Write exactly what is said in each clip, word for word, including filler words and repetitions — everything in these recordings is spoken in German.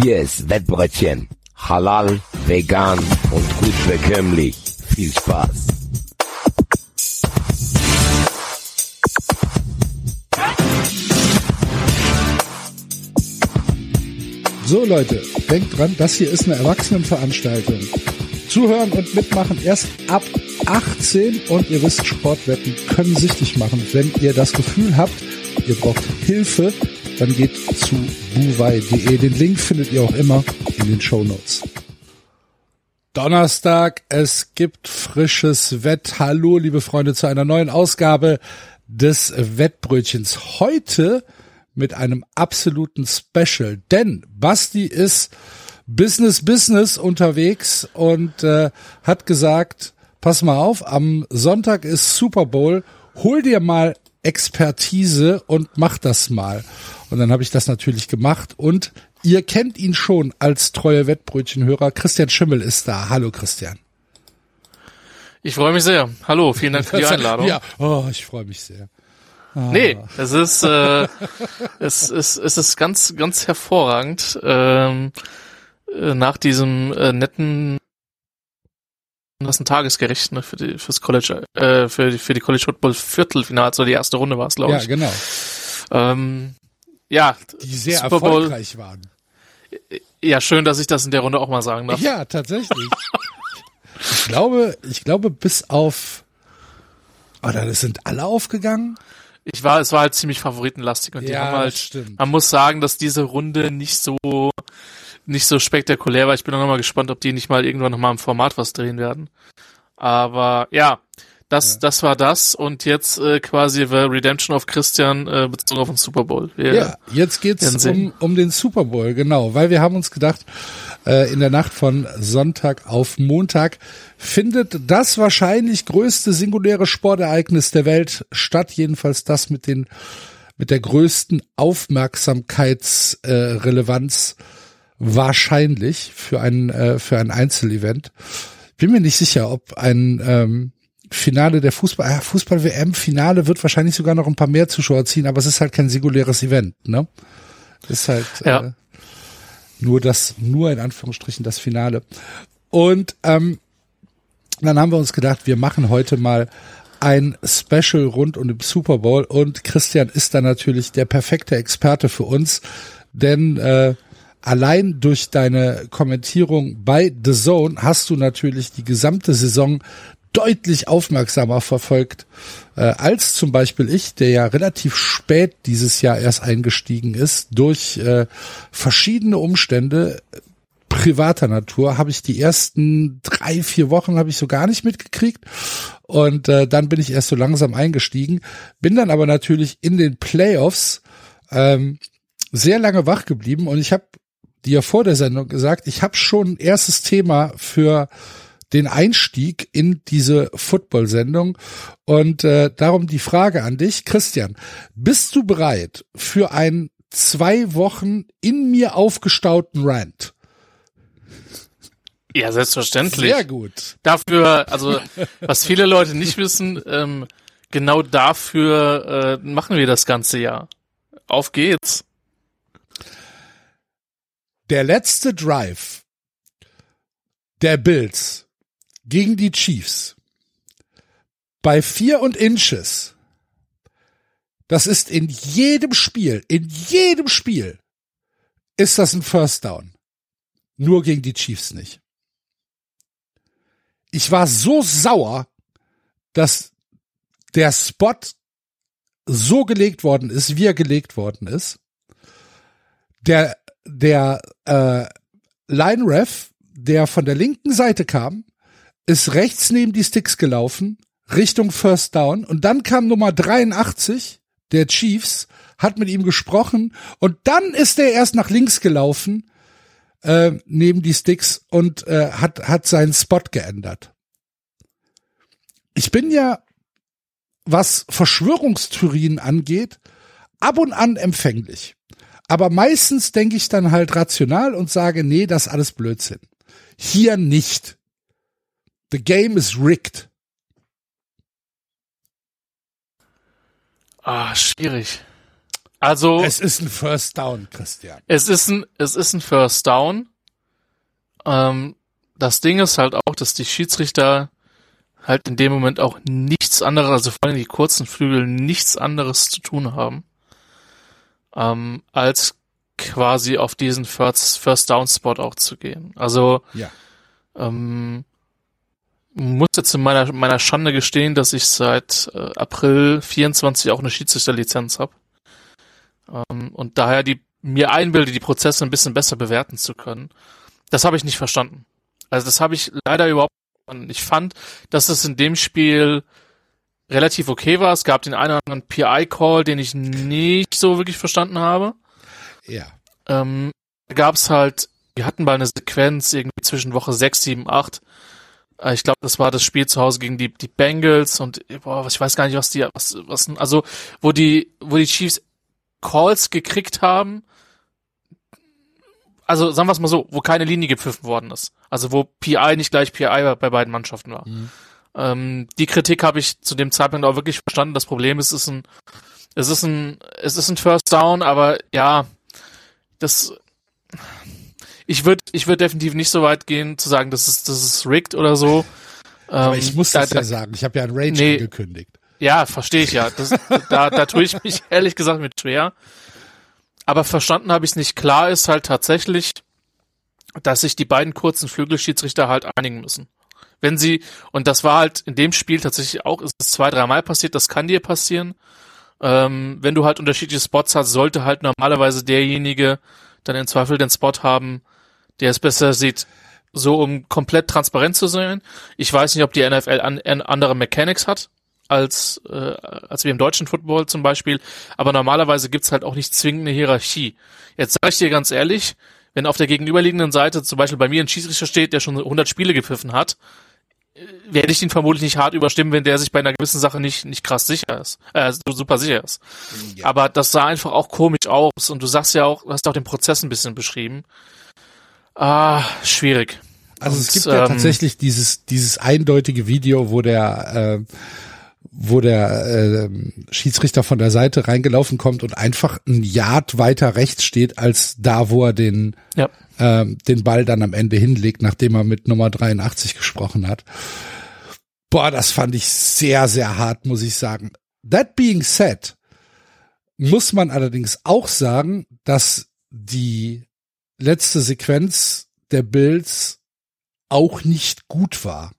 Hier ist Wettbrötchen. Halal, vegan und gut bekömmlich. Viel Spaß. So Leute, denkt dran, das hier ist eine Erwachsenenveranstaltung. Zuhören und mitmachen erst ab achtzehn und ihr wisst, Sportwetten können süchtig machen. Wenn ihr das Gefühl habt, ihr braucht Hilfe, dann geht zu buwei punkt de. Den Link findet ihr auch immer in den Shownotes. Donnerstag, es gibt frisches Wett. Hallo, liebe Freunde, zu einer neuen Ausgabe des Wettbrötchens. Heute mit einem absoluten Special, denn Basti ist Business Business unterwegs und äh, hat gesagt, pass mal auf, am Sonntag ist Super Bowl, hol dir mal Expertise und mach das mal. Und dann habe ich das natürlich gemacht und ihr kennt ihn schon als treue Wettbrötchenhörer. Christian Schimmel ist da. Hallo Christian. Ich freue mich sehr. Hallo, vielen Dank für die Einladung. Ja, oh, ich freue mich sehr. Ah. Nee, es ist äh, es ist es ist ganz ganz hervorragend ähm, äh, nach diesem äh, netten das ist ein Tagesgericht, ne, für die fürs College äh, für die für die College Football Viertelfinale, so die erste Runde war es, glaube ich. Ja, genau. Ähm, ja, die sehr Super Bowl, erfolgreich waren. Ja, schön, dass ich das in der Runde auch mal sagen darf. Ja, tatsächlich. ich glaube, ich glaube bis auf oder das sind alle aufgegangen. Ich war, es war halt ziemlich favoritenlastig und die ja, haben halt, stimmt. Man muss sagen, dass diese Runde nicht so, nicht so spektakulär war. Ich bin auch nochmal gespannt, ob die nicht mal irgendwann nochmal im Format was drehen werden. Aber ja, das, ja. das war das und jetzt äh, quasi the Redemption of Christian äh, bezogen auf den Super Bowl. Wir ja, jetzt geht's um, um den Super Bowl, genau, weil wir haben uns gedacht, äh, in der Nacht von Sonntag auf Montag findet das wahrscheinlich größte singuläre Sportereignis der Welt statt, jedenfalls das mit den mit der größten Aufmerksamkeitsrelevanz äh, wahrscheinlich für ein äh, für ein Einzelevent. Bin mir nicht sicher, ob ein ähm, Finale der Fußball äh, Fußball-W M-Finale wird wahrscheinlich sogar noch ein paar mehr Zuschauer ziehen, aber es ist halt kein singuläres Event, ne? Ist halt ja. äh, nur das nur in Anführungsstrichen das Finale. Und ähm, dann haben wir uns gedacht, wir machen heute mal ein Special rund um den Super Bowl und Christian ist da natürlich der perfekte Experte für uns, denn äh, allein durch deine Kommentierung bei The Zone hast du natürlich die gesamte Saison deutlich aufmerksamer verfolgt äh, als zum Beispiel ich, der ja relativ spät dieses Jahr erst eingestiegen ist. Durch äh, verschiedene Umstände privater Natur habe ich die ersten drei, vier Wochen habe ich so gar nicht mitgekriegt und äh, dann bin ich erst so langsam eingestiegen, bin dann aber natürlich in den Playoffs ähm, sehr lange wach geblieben und ich habe dir vor der Sendung gesagt, ich habe schon ein erstes Thema für den Einstieg in diese Football-Sendung und äh, darum die Frage an dich, Christian, bist du bereit für einen zwei Wochen in mir aufgestauten Rant? Ja, selbstverständlich. Sehr gut. Dafür, also was viele Leute nicht wissen, ähm, genau dafür äh, machen wir das ganze Jahr. Auf geht's. Der letzte Drive der Bills gegen die Chiefs bei vier und Inches, das ist in jedem Spiel, in jedem Spiel ist das ein First Down. Nur gegen die Chiefs nicht. Ich war so sauer, dass der Spot so gelegt worden ist, wie er gelegt worden ist. Der, der äh, Line-Ref, der von der linken Seite kam, ist rechts neben die Sticks gelaufen, Richtung First Down. Und dann kam Nummer dreiundachtzig, der Chiefs, hat mit ihm gesprochen. Und dann ist er erst nach links gelaufen, äh, neben die Sticks und äh, hat, hat seinen Spot geändert. Ich bin ja, was Verschwörungstheorien angeht, ab und an empfänglich. Aber meistens denke ich dann halt rational und sage, nee, das ist alles Blödsinn. Hier nicht. The game is rigged. Ah, schwierig. Also es ist ein First Down, Christian. Es ist ein, es ist ein First Down. Ähm, das Ding ist halt auch, dass die Schiedsrichter halt in dem Moment auch nichts anderes, also vor allem die kurzen Flügel, nichts anderes zu tun haben, ähm, als quasi auf diesen First, First Down Spot auch zu gehen. Also, ja. ähm, muss jetzt in meiner, meiner Schande gestehen, dass ich seit äh, April vierundzwanzig auch eine Schiedsrichterlizenz habe. Ähm, und daher die, mir einbilde, die Prozesse ein bisschen besser bewerten zu können. Das habe ich nicht verstanden. Also das habe ich leider überhaupt nicht. Ich fand, dass es in dem Spiel relativ okay war. Es gab den einen oder anderen P I-Call, den ich nicht so wirklich verstanden habe. Ja. Ähm, da gab es halt, wir hatten mal eine Sequenz irgendwie zwischen Woche sechs, sieben, acht. Äh, ich glaube, das war das Spiel zu Hause gegen die die Bengals und boah, ich weiß gar nicht, was die, was, was, also wo die, wo die Chiefs Calls gekriegt haben. Also sagen wir es mal so, wo keine Linie gepfiffen worden ist. Also wo P I nicht gleich P I bei beiden Mannschaften war. Mhm. Ähm, die Kritik habe ich zu dem Zeitpunkt auch wirklich verstanden. Das Problem ist, es ist ein, es ist ein, es ist ein First Down, aber ja, das, ich würde, ich würde definitiv nicht so weit gehen zu sagen, das ist, das ist rigged oder so. Aber ähm, ich muss da, das ja da, sagen. Ich habe ja ein Rage nee, angekündigt. Ja, verstehe ich ja. Das, da, da tue ich mich ehrlich gesagt mit schwer. Aber verstanden habe ich es nicht. Klar ist halt tatsächlich, dass sich die beiden kurzen Flügelschiedsrichter halt einigen müssen. Wenn sie, und das war halt in dem Spiel tatsächlich auch, ist es zwei, dreimal passiert, das kann dir passieren. Ähm, wenn du halt unterschiedliche Spots hast, sollte halt normalerweise derjenige dann im Zweifel den Spot haben, der es besser sieht, so um komplett transparent zu sein. Ich weiß nicht, ob die N F L an, an andere Mechanics hat, als äh, als wir im deutschen Football zum Beispiel, aber normalerweise gibt's halt auch nicht zwingend eine Hierarchie. Jetzt sage ich dir ganz ehrlich, wenn auf der gegenüberliegenden Seite zum Beispiel bei mir ein Schiedsrichter steht, der schon hundert Spiele gepfiffen hat, werde ich ihn vermutlich nicht hart überstimmen, wenn der sich bei einer gewissen Sache nicht nicht krass sicher ist, äh, super sicher ist. Ja. Aber das sah einfach auch komisch aus und du sagst ja auch, du hast auch den Prozess ein bisschen beschrieben. Ah, schwierig. Also und, es gibt ja ähm, tatsächlich dieses dieses eindeutige Video, wo der äh, wo der äh, Schiedsrichter von der Seite reingelaufen kommt und einfach ein Yard weiter rechts steht, als da, wo er den ja. äh, den Ball dann am Ende hinlegt, nachdem er mit Nummer dreiundachtzig gesprochen hat. Boah, das fand ich sehr, sehr hart, muss ich sagen. That being said, muss man allerdings auch sagen, dass die letzte Sequenz der Bills auch nicht gut war.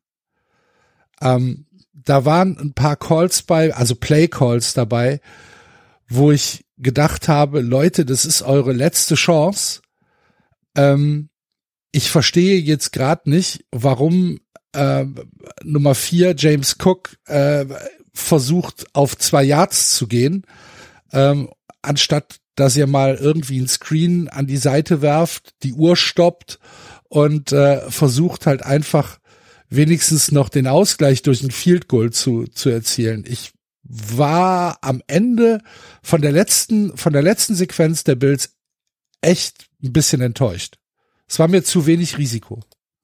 Ähm, da waren ein paar Calls bei, also Play-Calls dabei, wo ich gedacht habe, Leute, das ist eure letzte Chance. Ähm, ich verstehe jetzt gerade nicht, warum äh, Nummer vier, James Cook, äh, versucht, auf zwei Yards zu gehen, ähm, anstatt dass ihr mal irgendwie ein Screen an die Seite werft, die Uhr stoppt und äh, versucht halt einfach wenigstens noch den Ausgleich durch ein Field Goal zu zu erzielen. Ich war am Ende von der letzten von der letzten Sequenz der Bills echt ein bisschen enttäuscht. Es war mir zu wenig Risiko.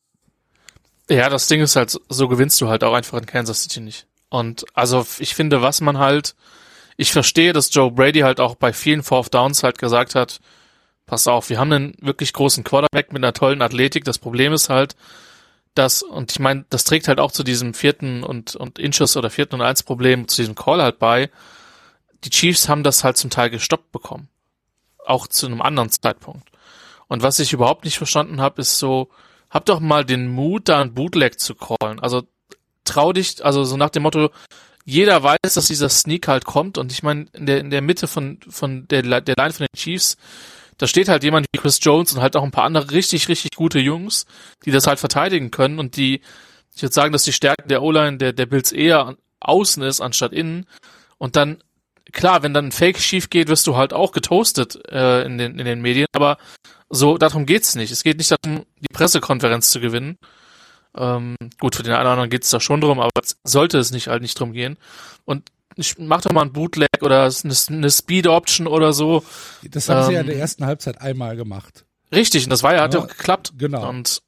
Ja, das Ding ist halt, so gewinnst du halt auch einfach in Kansas City nicht. Und also ich finde, was man halt, ich verstehe, dass Joe Brady halt auch bei vielen Fourth Downs halt gesagt hat, pass auf, wir haben einen wirklich großen Quarterback mit einer tollen Athletik. Das Problem ist halt, dass, und ich meine, das trägt halt auch zu diesem vierten und, und Inches oder vierten und eins Problem, zu diesem Call halt bei. Die Chiefs haben das halt zum Teil gestoppt bekommen. Auch zu einem anderen Zeitpunkt. Und was ich überhaupt nicht verstanden habe, ist so, hab doch mal den Mut, da ein Bootleg zu callen. Also trau dich, also so nach dem Motto, jeder weiß, dass dieser Sneak halt kommt. Und ich meine, in der, in der Mitte von, von der, der Line von den Chiefs, da steht halt jemand wie Chris Jones und halt auch ein paar andere richtig, richtig gute Jungs, die das halt verteidigen können und die, ich würde sagen, dass die Stärke der O-Line der, der Bills eher außen ist, anstatt innen. Und dann, klar, wenn dann ein Fake schief geht, wirst du halt auch getoastet äh, in den in den Medien, aber so, darum geht's nicht. Es geht nicht darum, die Pressekonferenz zu gewinnen. Ähm, gut, für den einen oder anderen geht's da schon drum, aber sollte es nicht halt nicht drum gehen. Und mach doch mal ein Bootleg oder eine, eine Speed-Option oder so. Das haben ähm, sie ja in der ähm, ersten Halbzeit einmal gemacht. Richtig, und das war ja, hat ja ja, auch geklappt. Genau. Und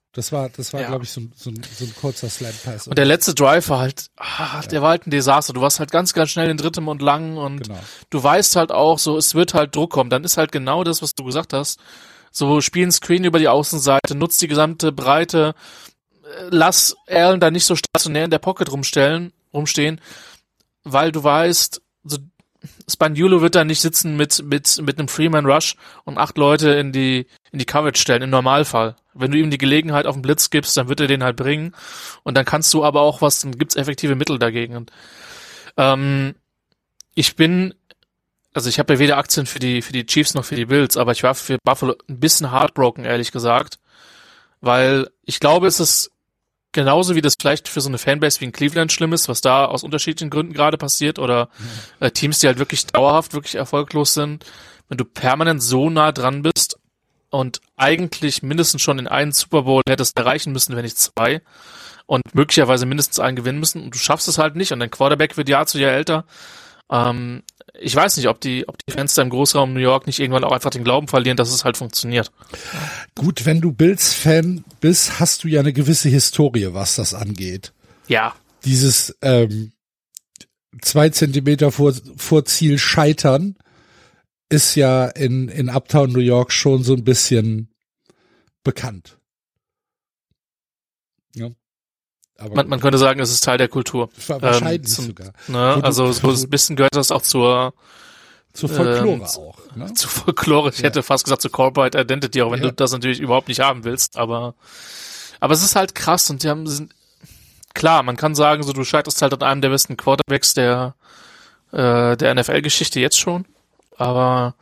Das war, das war, Ja. glaube ich, so, ein- so, ein- so ein kurzer Slam-Pass. Und der letzte Drive war halt, ah, der war halt ein Desaster. Du warst halt ganz, ganz schnell in drittem und lang und Genau. du weißt halt auch so, es wird halt Druck kommen. Dann ist halt genau das, was du gesagt hast. So, spielen Screen über die Außenseite, nutzt die gesamte Breite, äh, lass Allen da nicht so stationär in der Pocket rumstellen, rumstehen, weil du weißt, so, Spagnuolo wird da nicht sitzen mit, mit, mit einem Freeman Rush und acht Leute in die, in die Coverage stellen, im Normalfall. Wenn du ihm die Gelegenheit auf den Blitz gibst, dann wird er den halt bringen. Und dann kannst du aber auch was, dann gibt's effektive Mittel dagegen. Und, ähm, ich bin, also ich habe ja weder Aktien für die, für die Chiefs noch für die Bills, aber ich war für Buffalo ein bisschen heartbroken, ehrlich gesagt. Weil ich glaube, es ist genauso wie das vielleicht für so eine Fanbase wie in Cleveland schlimm ist, was da aus unterschiedlichen Gründen gerade passiert oder mhm. äh, Teams, die halt wirklich dauerhaft, wirklich erfolglos sind, wenn du permanent so nah dran bist und eigentlich mindestens schon in einen Super Bowl hättest erreichen müssen, wenn nicht zwei und möglicherweise mindestens einen gewinnen müssen und du schaffst es halt nicht und dein Quarterback wird Jahr zu Jahr älter. Ähm, ich weiß nicht, ob die, ob die Fans da im Großraum New York nicht irgendwann auch einfach den Glauben verlieren, dass es halt funktioniert. Gut, wenn du Bills-Fan bist, hast du ja eine gewisse Historie, was das angeht. Ja. Dieses ähm, zwei Zentimeter vor, vor Ziel scheitern ist ja in, in Uptown New York schon so ein bisschen bekannt. Ja. Aber man, man könnte sagen, es ist Teil der Kultur. Wahrscheinlich ähm, zum, sogar. Ne, du, also so ein bisschen gehört das auch zur zur Folklore ähm, auch. Ne? Zu Folklore. Ich Ja. hätte fast gesagt zu Corporate Identity, auch wenn Ja. du das natürlich überhaupt nicht haben willst. Aber aber es ist halt krass und die haben sind klar. Man kann sagen, so du scheiterst halt an einem der besten Quarterbacks der äh, der N F L-Geschichte jetzt schon. Aber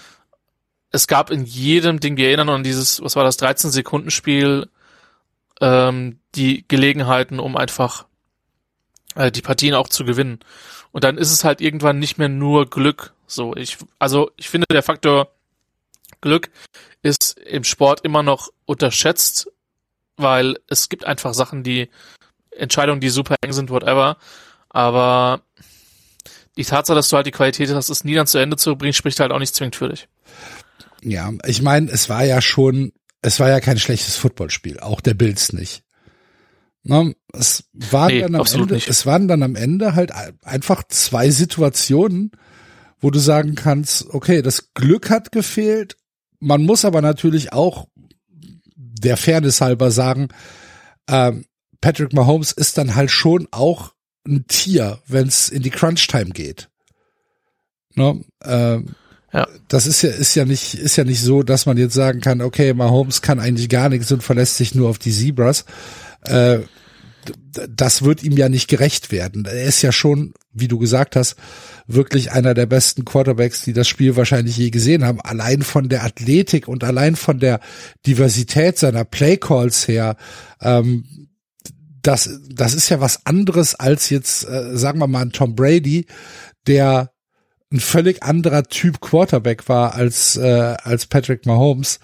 es gab in jedem Ding, wir erinnern uns an dieses, was war das, dreizehn-Sekunden-Spiel, ähm, die Gelegenheiten, um einfach äh, die Partien auch zu gewinnen. Und dann ist es halt irgendwann nicht mehr nur Glück. So, ich, also ich finde, der Faktor Glück ist im Sport immer noch unterschätzt, weil es gibt einfach Sachen, die Entscheidungen, die super eng sind, whatever. Aber die Tatsache, dass du halt die Qualität hast, es nie dann zu Ende zu bringen, spricht halt auch nicht zwingend für dich. Ja, ich meine, es war ja schon, es war ja kein schlechtes Footballspiel, auch der Bills nicht. Ne? Es waren Nee, dann am absolut Ende, nicht. es waren dann am Ende halt einfach zwei Situationen, wo du sagen kannst, okay, das Glück hat gefehlt. Man muss aber natürlich auch der Fairness halber sagen, ähm, Patrick Mahomes ist dann halt schon auch ein Tier, wenn es in die Crunch-Time geht. Ne? Ähm, Ja. Das ist ja, ist ja nicht, ist ja nicht so, dass man jetzt sagen kann, okay, Mahomes kann eigentlich gar nichts und verlässt sich nur auf die Zebras. Äh, das wird ihm ja nicht gerecht werden. Er ist ja schon, wie du gesagt hast, wirklich einer der besten Quarterbacks, die das Spiel wahrscheinlich je gesehen haben. Allein von der Athletik und allein von der Diversität seiner Playcalls her, ähm, das, das ist ja was anderes als jetzt, äh, sagen wir mal, ein Tom Brady, der ein völlig anderer Typ Quarterback war als äh, als Patrick Mahomes.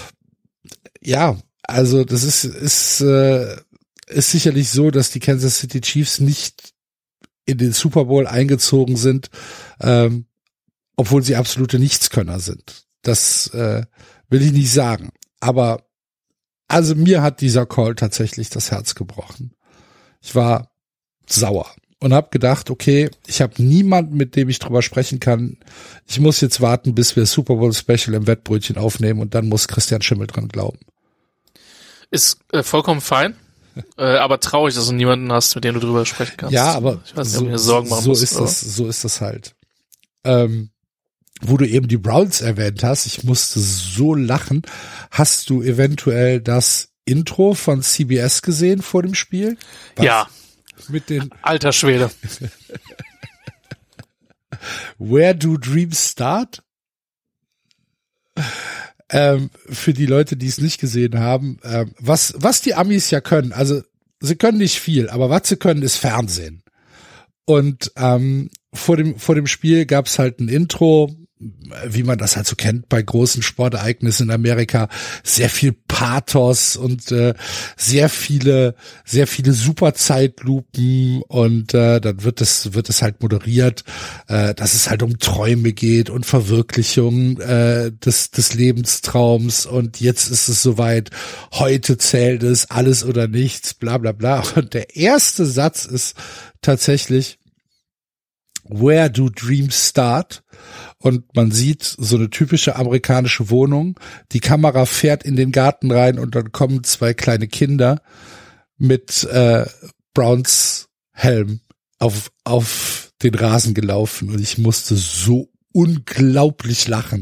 Ja, also das ist ist äh, ist sicherlich so, dass die Kansas City Chiefs nicht in den Super Bowl eingezogen sind, ähm, obwohl sie absolute Nichtskönner sind. Das äh, will ich nicht sagen. Aber also mir hat dieser Call tatsächlich das Herz gebrochen. Ich war sauer. Und habe gedacht, okay, ich habe niemanden, mit dem ich drüber sprechen kann. Ich muss jetzt warten, bis wir Super Bowl Special im Wettbrötchen aufnehmen und dann muss Christian Schimmel dran glauben. Ist äh, vollkommen fein, äh, aber traurig, dass du niemanden hast, mit dem du drüber sprechen kannst. Ja, aber ich weiß nicht, so, ob ich mir Sorgen machen so muss, ist aber. das, so ist das halt. Ähm, wo du eben die Browns erwähnt hast, ich musste so lachen. Hast du eventuell das Intro von C B S gesehen vor dem Spiel? Was? Ja. Mit den Alter Schwede. Where do dreams start? Ähm, für die Leute, die es nicht gesehen haben, ähm, was was die Amis ja können, also sie können nicht viel, aber was sie können, ist Fernsehen. Und ähm, vor dem vor dem Spiel gab's halt ein Intro, wie man das halt so kennt bei großen Sportereignissen in Amerika, sehr viel Pathos und äh, sehr viele, sehr viele Superzeitlupen und äh, dann wird es, wird es halt moderiert, äh, dass es halt um Träume geht und Verwirklichung äh, des, des Lebenstraums und jetzt ist es soweit, heute zählt es, alles oder nichts, bla bla bla. Und der erste Satz ist tatsächlich Where do dreams start? Und man sieht so eine typische amerikanische Wohnung. Die Kamera fährt in den Garten rein und dann kommen zwei kleine Kinder mit äh, Browns Helm auf auf den Rasen gelaufen und ich musste so unglaublich lachen.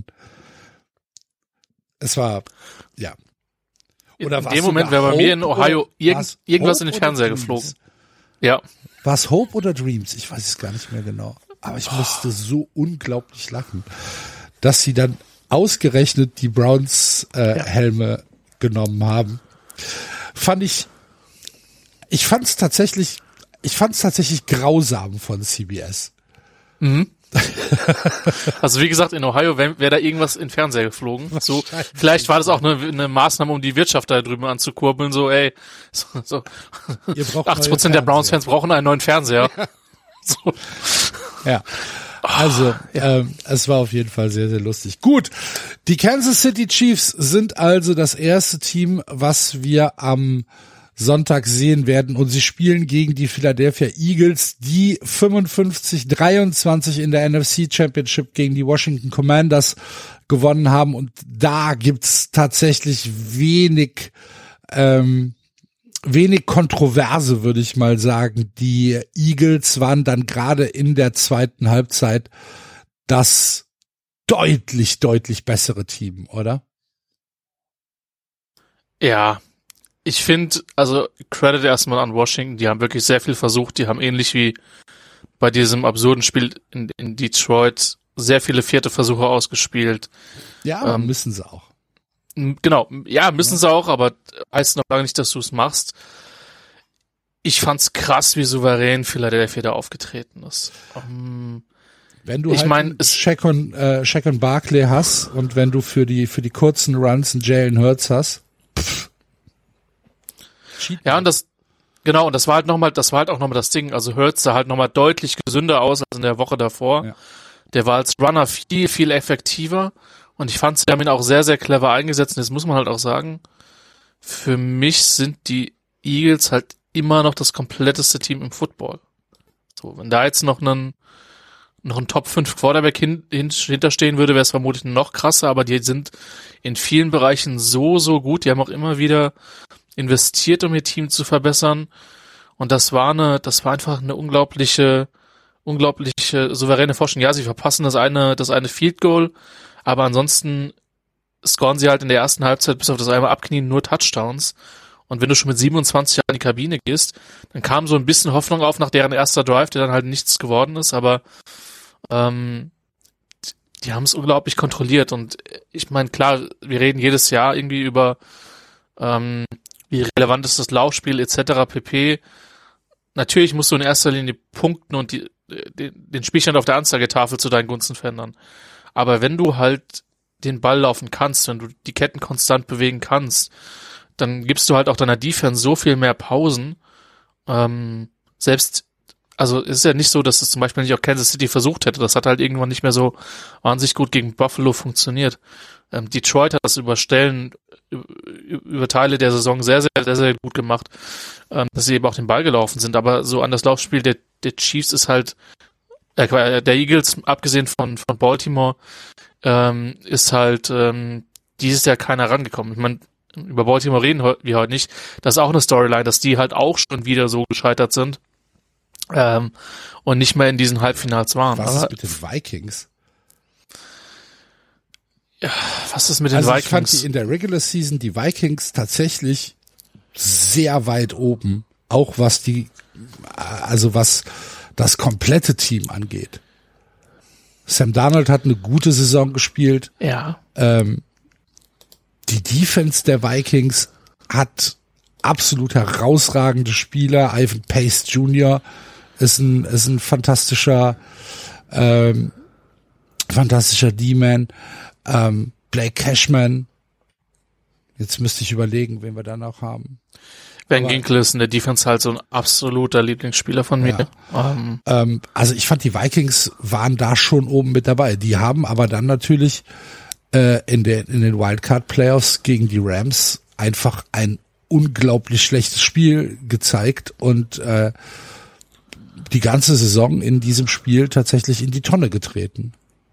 Es war, ja. Oder in dem Moment wäre bei mir in Ohio irgend, irgendwas in den Fernseher geflogen. Ja. War es Hope oder Dreams? Ich weiß es gar nicht mehr genau. Aber ich musste so unglaublich lachen, dass sie dann ausgerechnet die Browns äh, ja. Helme genommen haben. Fand ich, ich fand es tatsächlich, ich fand es tatsächlich grausam von C B S. Mhm. Also wie gesagt, in Ohio wäre wär da irgendwas in den Fernseher geflogen. So, vielleicht war das auch eine, eine Maßnahme, um die Wirtschaft da drüben anzukurbeln. So, ey, so, so. achtzig Prozent der Browns-Fans brauchen einen neuen Fernseher. Ja. So. Ja, also ja. Ähm, es war auf jeden Fall sehr, sehr lustig. Gut, die Kansas City Chiefs sind also das erste Team, was wir am Sonntag sehen werden und sie spielen gegen die Philadelphia Eagles, die fünfundfünfzig dreiundzwanzig in der N F C Championship gegen die Washington Commanders gewonnen haben und da gibt's tatsächlich wenig ähm, wenig Kontroverse, würde ich mal sagen. Die Eagles waren dann gerade in der zweiten Halbzeit das deutlich, deutlich bessere Team, oder? Ja, ich finde, also Credit erstmal an Washington, die haben wirklich sehr viel versucht, die haben ähnlich wie bei diesem absurden Spiel in, in Detroit sehr viele vierte Versuche ausgespielt. Ja, aber ähm, müssen sie auch. Genau, ja, müssen ja. sie auch, aber heißt noch lange nicht, dass du es machst. Ich fand's krass, wie souverän Philadelphia da aufgetreten ist. Um, wenn du ich halt mein, Shaq und, äh, Shaq und Barkley hast und wenn du für die für die kurzen Runs einen Jalen Hurts hast, pff. Ja, und das, genau, und das war halt nochmal, das war halt auch nochmal das Ding, also Hurts sah halt nochmal deutlich gesünder aus als in der Woche davor. Ja. Der war als Runner viel, viel effektiver. Und ich fand, sie haben ihn auch sehr, sehr clever eingesetzt. Und jetzt muss man halt auch sagen, für mich sind die Eagles halt immer noch das kompletteste Team im Football. So, wenn da jetzt noch ein, noch ein Top fünf Quarterback hin, hin, hinterstehen würde, wäre es vermutlich noch krasser. Aber die sind in vielen Bereichen so, so gut. Die haben auch immer wieder investiert, um ihr Team zu verbessern. Und das war eine, das war einfach eine unglaubliche, unglaubliche souveräne Forschung. Ja, sie verpassen das eine, das eine Field Goal. Aber ansonsten scoren sie halt in der ersten Halbzeit bis auf das einmal Abknien nur Touchdowns. Und wenn du schon mit siebenundzwanzig in die Kabine gehst, dann kam so ein bisschen Hoffnung auf nach deren erster Drive, der dann halt nichts geworden ist. Aber ähm, die haben es unglaublich kontrolliert. Und ich meine, klar, wir reden jedes Jahr irgendwie über ähm, wie relevant ist das Laufspiel et cetera pp. Natürlich musst du in erster Linie punkten und die, den, den Spielstand auf der Anzeigetafel zu deinen Gunsten verändern. Aber wenn du halt den Ball laufen kannst, wenn du die Ketten konstant bewegen kannst, dann gibst du halt auch deiner Defense so viel mehr Pausen. Ähm, selbst, also es ist ja nicht so, dass es zum Beispiel nicht auch Kansas City versucht hätte. Das hat halt irgendwann nicht mehr so wahnsinnig gut gegen Buffalo funktioniert. Ähm, Detroit hat das über Stellen, über Teile der Saison sehr, sehr, sehr, sehr gut gemacht, ähm, dass sie eben auch den Ball gelaufen sind. Aber so an das Laufspiel der, der Chiefs ist halt äh, der Eagles, abgesehen von, von Baltimore, ähm, ist halt ähm, dieses Jahr keiner rangekommen. Ich meine, über Baltimore reden wir heute nicht. Das ist auch eine Storyline, dass die halt auch schon wieder so gescheitert sind ähm, und nicht mehr in diesen Halbfinals waren. Was ist mit den Vikings? Ja, was ist mit den also Vikings? Ich fand die in der Regular Season die Vikings tatsächlich sehr weit oben, auch was die, also was das komplette Team angeht. Sam Darnold hat eine gute Saison gespielt. Ja. Ähm, die Defense der Vikings hat absolut herausragende Spieler. Ivan Pace Junior ist ein, ist ein fantastischer, ähm, fantastischer D-Man, ähm, Blake Cashman. Jetzt müsste ich überlegen, wen wir da noch haben. Van Ginkel ist in der Defense halt so ein absoluter Lieblingsspieler von mir. Ja. Ähm, ähm, also ich fand, die Vikings waren da schon oben mit dabei. Die haben aber dann natürlich äh, in, der, in den Wildcard-Playoffs gegen die Rams einfach ein unglaublich schlechtes Spiel gezeigt und äh, die ganze Saison in diesem Spiel tatsächlich in die Tonne getreten.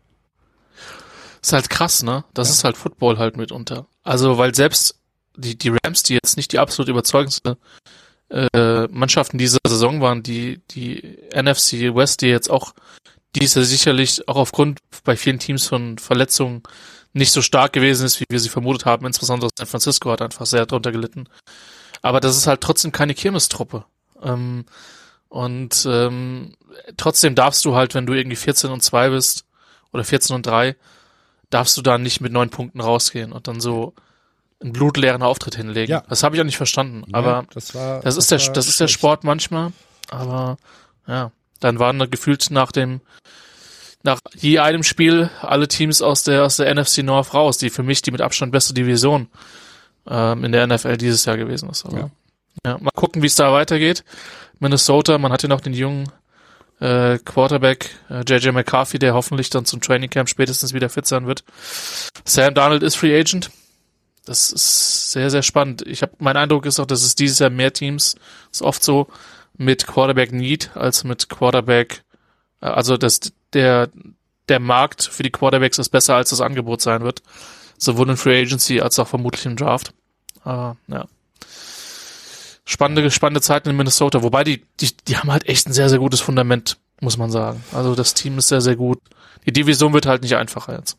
Ist halt krass, ne? Das Ja. ist halt Football halt mitunter. Also, weil selbst die, die Rams, die jetzt nicht die absolut überzeugendste äh, Mannschaften dieser Saison waren, die, die N F C West, die jetzt auch, die ist ja sicherlich auch aufgrund bei vielen Teams von Verletzungen nicht so stark gewesen ist, wie wir sie vermutet haben. Insbesondere San Francisco hat einfach sehr drunter gelitten. Aber das ist halt trotzdem keine Kirmestruppe. Ähm, und ähm, trotzdem darfst du halt, wenn du irgendwie vierzehn und zwei bist oder vierzehn und drei, darfst du da nicht mit neun Punkten rausgehen und dann so einen blutleeren Auftritt hinlegen. Ja. Das habe ich auch nicht verstanden. Ja, aber das, war, das, ist der, war das ist der schlecht. Sport manchmal. Aber ja, dann waren da gefühlt nach dem nach je einem Spiel alle Teams aus der aus der N F C North raus, die für mich die mit Abstand beste Division ähm, in der N F L dieses Jahr gewesen ist. Aber, Ja. ja, mal gucken, wie es da weitergeht. Minnesota, man hat ja noch den jungen äh, Quarterback äh, J J McCarthy, der hoffentlich dann zum Training Camp spätestens wieder fit sein wird. Sam Darnold ist Free Agent. Das ist sehr, sehr spannend. Ich habe, mein Eindruck ist auch, dass es dieses Jahr mehr Teams, ist oft so, mit Quarterback Need als mit Quarterback, äh, also das, der, der Markt für die Quarterbacks ist besser, als das Angebot sein wird. Sowohl in Free Agency als auch vermutlich im Draft. Aber, ja. Spannende, spannende Zeiten in Minnesota. Wobei die, die, die haben halt echt ein sehr, sehr gutes Fundament, muss man sagen. Also das Team ist sehr, sehr gut. Die Division wird halt nicht einfacher jetzt.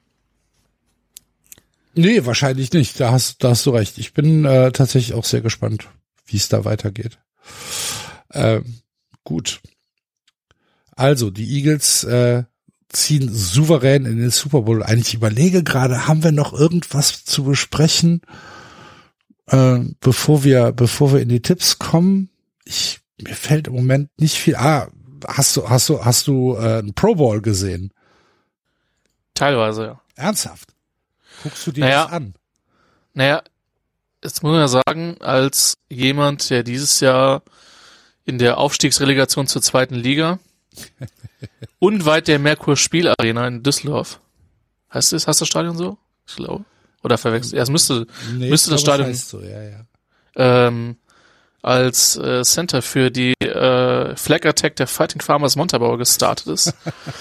Nee, wahrscheinlich nicht. Da hast, da hast du recht. Ich bin äh, tatsächlich auch sehr gespannt, wie es da weitergeht. Ähm, gut. Also, die Eagles äh, ziehen souverän in den Super Bowl ein. Ich überlege gerade, haben wir noch irgendwas zu besprechen, äh, bevor wir, bevor wir in die Tipps kommen? Ich, mir fällt im Moment nicht viel. Ah, hast du, hast du, hast du äh, einen Pro Bowl gesehen? Teilweise, ja. Ernsthaft? Guckst du dir Naja, das an? Naja, jetzt muss man ja sagen, als jemand, der dieses Jahr in der Aufstiegsrelegation zur zweiten Liga unweit der Merkur Spielarena in Düsseldorf, heißt es, heißt das Stadion so? Ich glaube. Oder verwechselt? Ja, es müsste, Nee, müsste ich das glaube, Stadion, es heißt so, ja, ja. ähm, als äh, Center für die äh, Flag Attack der Fighting Farmers Montabaur gestartet ist,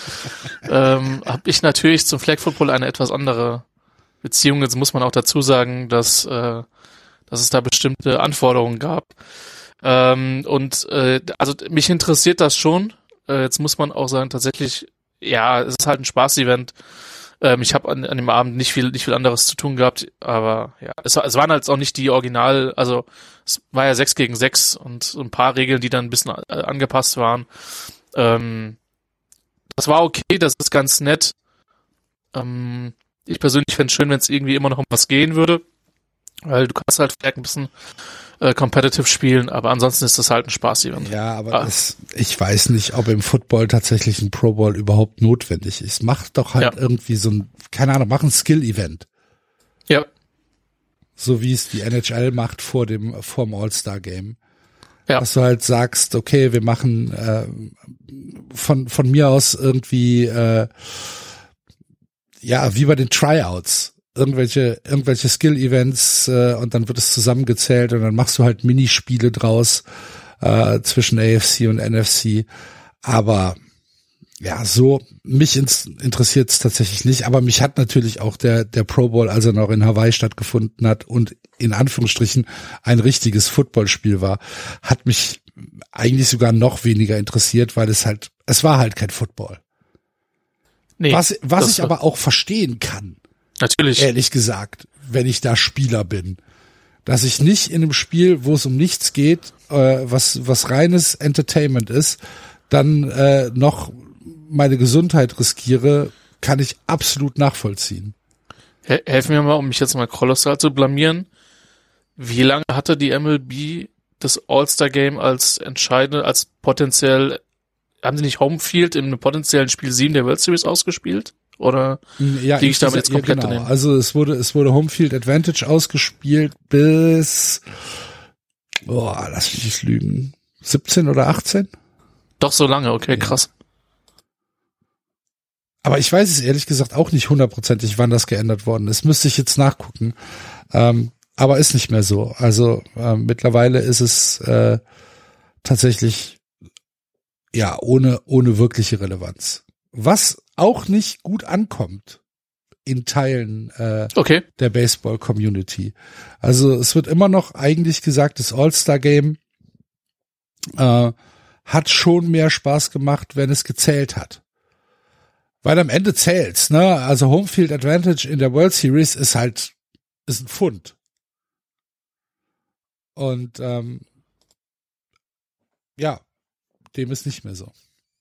ähm, habe ich natürlich zum Flag Football eine etwas andere Beziehung. Jetzt muss man auch dazu sagen, dass, äh, dass es da bestimmte Anforderungen gab. Ähm, und äh, also mich interessiert das schon. Äh, jetzt muss man auch sagen, tatsächlich, ja, es ist halt ein Spaß-Event. Ähm, ich habe an, an dem Abend nicht viel, nicht viel anderes zu tun gehabt, aber ja, es, es waren halt auch nicht die Original, also es war ja sechs gegen sechs und so ein paar Regeln, die dann ein bisschen äh, angepasst waren. Ähm, das war okay, das ist ganz nett. Ähm, ich persönlich fände es schön, wenn es irgendwie immer noch um was gehen würde, weil du kannst halt vielleicht ein bisschen äh, competitive spielen, aber ansonsten ist das halt ein Spaß-Event. Ja, aber Ah. das, ich weiß nicht, ob im Football tatsächlich ein Pro Bowl überhaupt notwendig ist. Mach doch halt Ja. irgendwie so ein, keine Ahnung, mach ein Skill-Event. Ja, So wie es die N H L macht vor dem, vor dem All-Star-Game. Ja. Dass du halt sagst, okay, wir machen äh, von, von mir aus irgendwie, äh, ja, wie bei den Tryouts. Irgendwelche, irgendwelche Skill-Events äh, und dann wird es zusammengezählt und dann machst du halt Minispiele draus äh, zwischen A F C und N F C. Aber ja, so, mich ins, interessiert es tatsächlich nicht, aber mich hat natürlich auch der, der Pro Bowl, als er noch in Hawaii stattgefunden hat und in Anführungsstrichen ein richtiges Footballspiel war, hat mich eigentlich sogar noch weniger interessiert, weil es halt, es war halt kein Football. nee. Was, was das ich war- aber auch verstehen kann, Natürlich. ehrlich gesagt, wenn ich da Spieler bin, dass ich nicht in einem Spiel, wo es um nichts geht, äh, was, was reines Entertainment ist, dann äh, noch meine Gesundheit riskiere, kann ich absolut nachvollziehen. Hel- Helfen mir mal, um mich jetzt mal kolossal zu blamieren. Wie lange hatte die M L B das All-Star-Game als entscheidende, als potenziell, haben sie nicht Homefield im potenziellen Spiel sieben der World Series ausgespielt? Oder ja, liege ich damit jetzt komplett ja, genau. daneben? Also es wurde, es wurde Homefield Advantage ausgespielt bis, boah, lass mich nicht lügen, siebzehn oder achtzehn? Doch so lange, okay, Ja. krass. Aber ich weiß es ehrlich gesagt auch nicht hundertprozentig, wann das geändert worden ist. Müsste ich jetzt nachgucken. Ähm, aber ist nicht mehr so. Also äh, mittlerweile ist es äh, tatsächlich ja ohne ohne wirkliche Relevanz. Was auch nicht gut ankommt in Teilen äh, Okay. der Baseball-Community. Also es wird immer noch eigentlich gesagt, das All-Star-Game äh, hat schon mehr Spaß gemacht, wenn es gezählt hat. Weil am Ende zählt's, ne? Also Homefield Advantage in der World Series ist halt, ist ein Pfund. Und ähm, ja, dem ist nicht mehr so.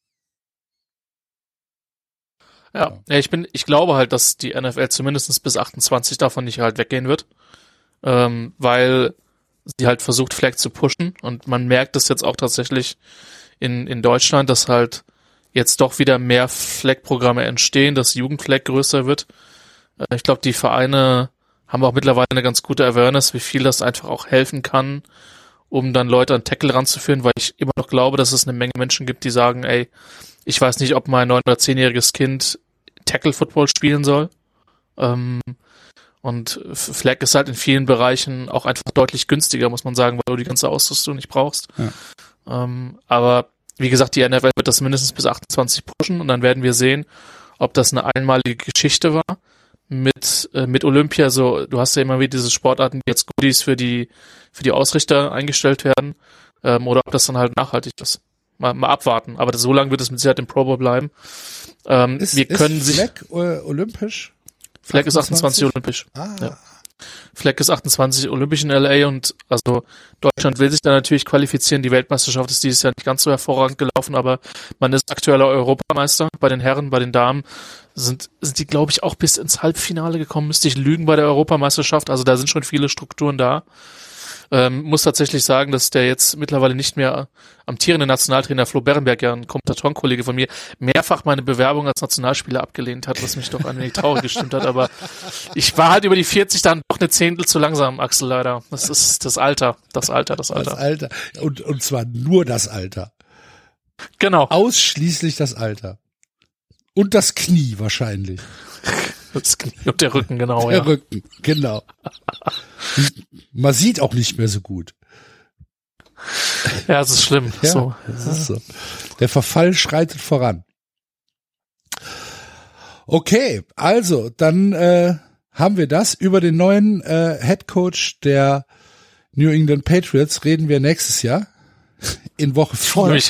Ja. ja, ich bin, ich glaube halt, dass die N F L zumindest bis achtundzwanzig davon nicht halt weggehen wird, ähm, weil sie halt versucht, Flag zu pushen und man merkt das jetzt auch tatsächlich in in Deutschland, dass halt jetzt doch wieder mehr Flag-Programme entstehen, dass Jugendflag größer wird. Äh, ich glaube, die Vereine haben auch mittlerweile eine ganz gute Awareness, wie viel das einfach auch helfen kann, um dann Leute an Tackle ranzuführen, weil ich immer noch glaube, dass es eine Menge Menschen gibt, die sagen, ey, ich weiß nicht, ob mein neun- oder zehnjähriges Kind Tackle-Football spielen soll. Ähm, und Flag ist halt in vielen Bereichen auch einfach deutlich günstiger, muss man sagen, weil du die ganze Ausrüstung nicht brauchst. Ja. Ähm, aber wie gesagt, die N F L wird das mindestens bis achtundzwanzig pushen und dann werden wir sehen, ob das eine einmalige Geschichte war mit äh, mit Olympia. So, du hast ja immer wieder diese Sportarten, die jetzt Goodies für die für die Ausrichter eingestellt werden, ähm, oder ob das dann halt nachhaltig ist. Mal, mal abwarten. Aber so lange wird es mit Sicherheit im Pro Bowl bleiben. Ähm, ist, wir können ist sich Flag äh, olympisch? Flag ist achtundzwanzig olympisch. Ah. Ja. Flag ist achtundzwanzig olympisch in L A und also Deutschland will sich da natürlich qualifizieren. Die Weltmeisterschaft ist dieses Jahr nicht ganz so hervorragend gelaufen, aber man ist aktueller Europameister. Bei den Herren, bei den Damen sind sind die, glaube ich, auch bis ins Halbfinale gekommen. Müsste ich lügen bei der Europameisterschaft. Also da sind schon viele Strukturen da. Ähm, muss tatsächlich sagen, dass der jetzt mittlerweile nicht mehr amtierende Nationaltrainer Flo Berenberg, ja ein Kommentatorenkollege von mir, mehrfach meine Bewerbung als Nationalspieler abgelehnt hat, was mich doch ein wenig traurig gestimmt hat. Aber ich war halt über die vierzig dann doch eine Zehntel zu langsam, Axel, leider. Das ist das Alter, das Alter, das Alter. Das Alter. Und, und zwar nur das Alter. Genau. Ausschließlich das Alter. Und das Knie wahrscheinlich. Das Knie und der Rücken, genau, der ja. Der Rücken, genau. Man sieht auch nicht mehr so gut. Ja, es ist schlimm. Ja, so. Das ist so. Der Verfall schreitet voran. Okay, also dann äh, haben wir das. Über den neuen äh, Head Coach der New England Patriots reden wir nächstes Jahr in Woche vier. Freue mich.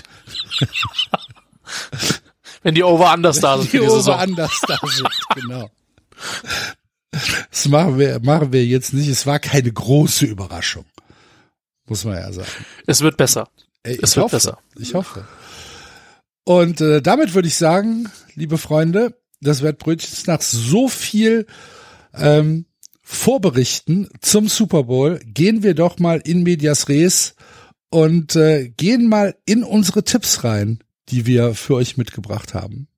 Wenn die Over-Unders da sind. Die, die Over-Unders da sind, genau. Das machen wir, machen wir jetzt nicht. Es war keine große Überraschung. Muss man ja sagen. Es wird besser. Ey, es ich wird hoffe, besser. Ich hoffe. Und äh, damit würde ich sagen, liebe Freunde, das Wettbrötchen nach so viel ähm, Vorberichten zum Super Bowl gehen wir doch mal in medias res und äh, gehen mal in unsere Tipps rein, die wir für euch mitgebracht haben.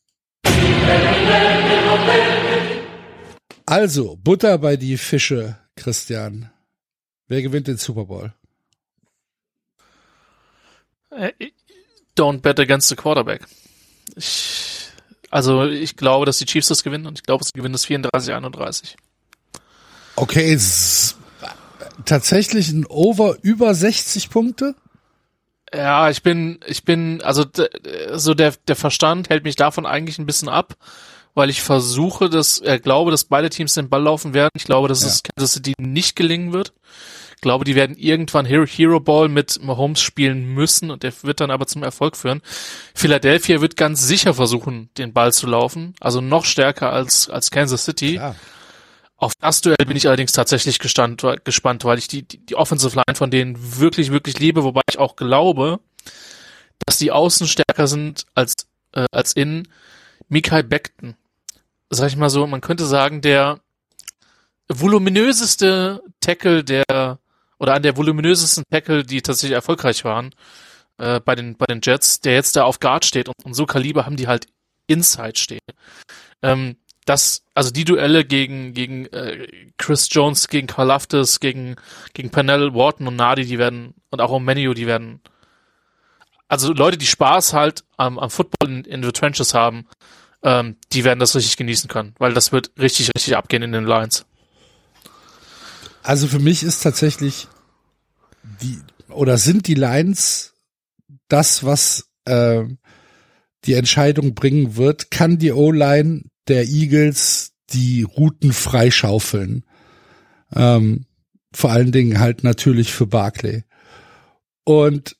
Also, Butter bei die Fische, Christian. Wer gewinnt den Super Bowl? Don't bet against the quarterback. Ich, also ich glaube, dass die Chiefs das gewinnen und ich glaube, sie gewinnen das vierunddreißig einunddreißig. Okay, s- tatsächlich ein Over über sechzig Punkte? Ja, ich bin, ich bin, also d- so der der Verstand hält mich davon eigentlich ein bisschen ab, weil ich versuche, dass, äh, glaube, dass beide Teams den Ball laufen werden. Ich glaube, dass Ja. es Kansas City nicht gelingen wird. Ich glaube, die werden irgendwann Hero, Hero Ball mit Mahomes spielen müssen und der wird dann aber zum Erfolg führen. Philadelphia wird ganz sicher versuchen, den Ball zu laufen, also noch stärker als als Kansas City. Ja. Auf das Duell bin ich allerdings tatsächlich gestand, gespannt, weil ich die, die, die Offensive Line von denen wirklich, wirklich liebe, wobei ich auch glaube, dass die Außen stärker sind als, äh, als innen. Mekhi Becton, sag ich mal so, man könnte sagen, der voluminöseste Tackle der, oder an der voluminösesten Tackle, die tatsächlich erfolgreich waren, äh, bei den, bei den Jets, der jetzt da auf Guard steht und, und so Kaliber haben die halt Inside stehen. ähm, das, also die Duelle gegen gegen äh, Chris Jones, gegen Karlaftis, gegen gegen Pernell, Wharton und Nadi, die werden, und auch Omeniu, die werden, also Leute, die Spaß halt am, am Football in, in the Trenches haben, ähm, die werden das richtig genießen können, weil das wird richtig, richtig abgehen in den Lions. Also für mich ist tatsächlich die, oder sind die Lions das, was äh, die Entscheidung bringen wird, kann die O-Line der Eagles die Routen freischaufeln. Ähm, vor allen Dingen halt natürlich für Barkley. Und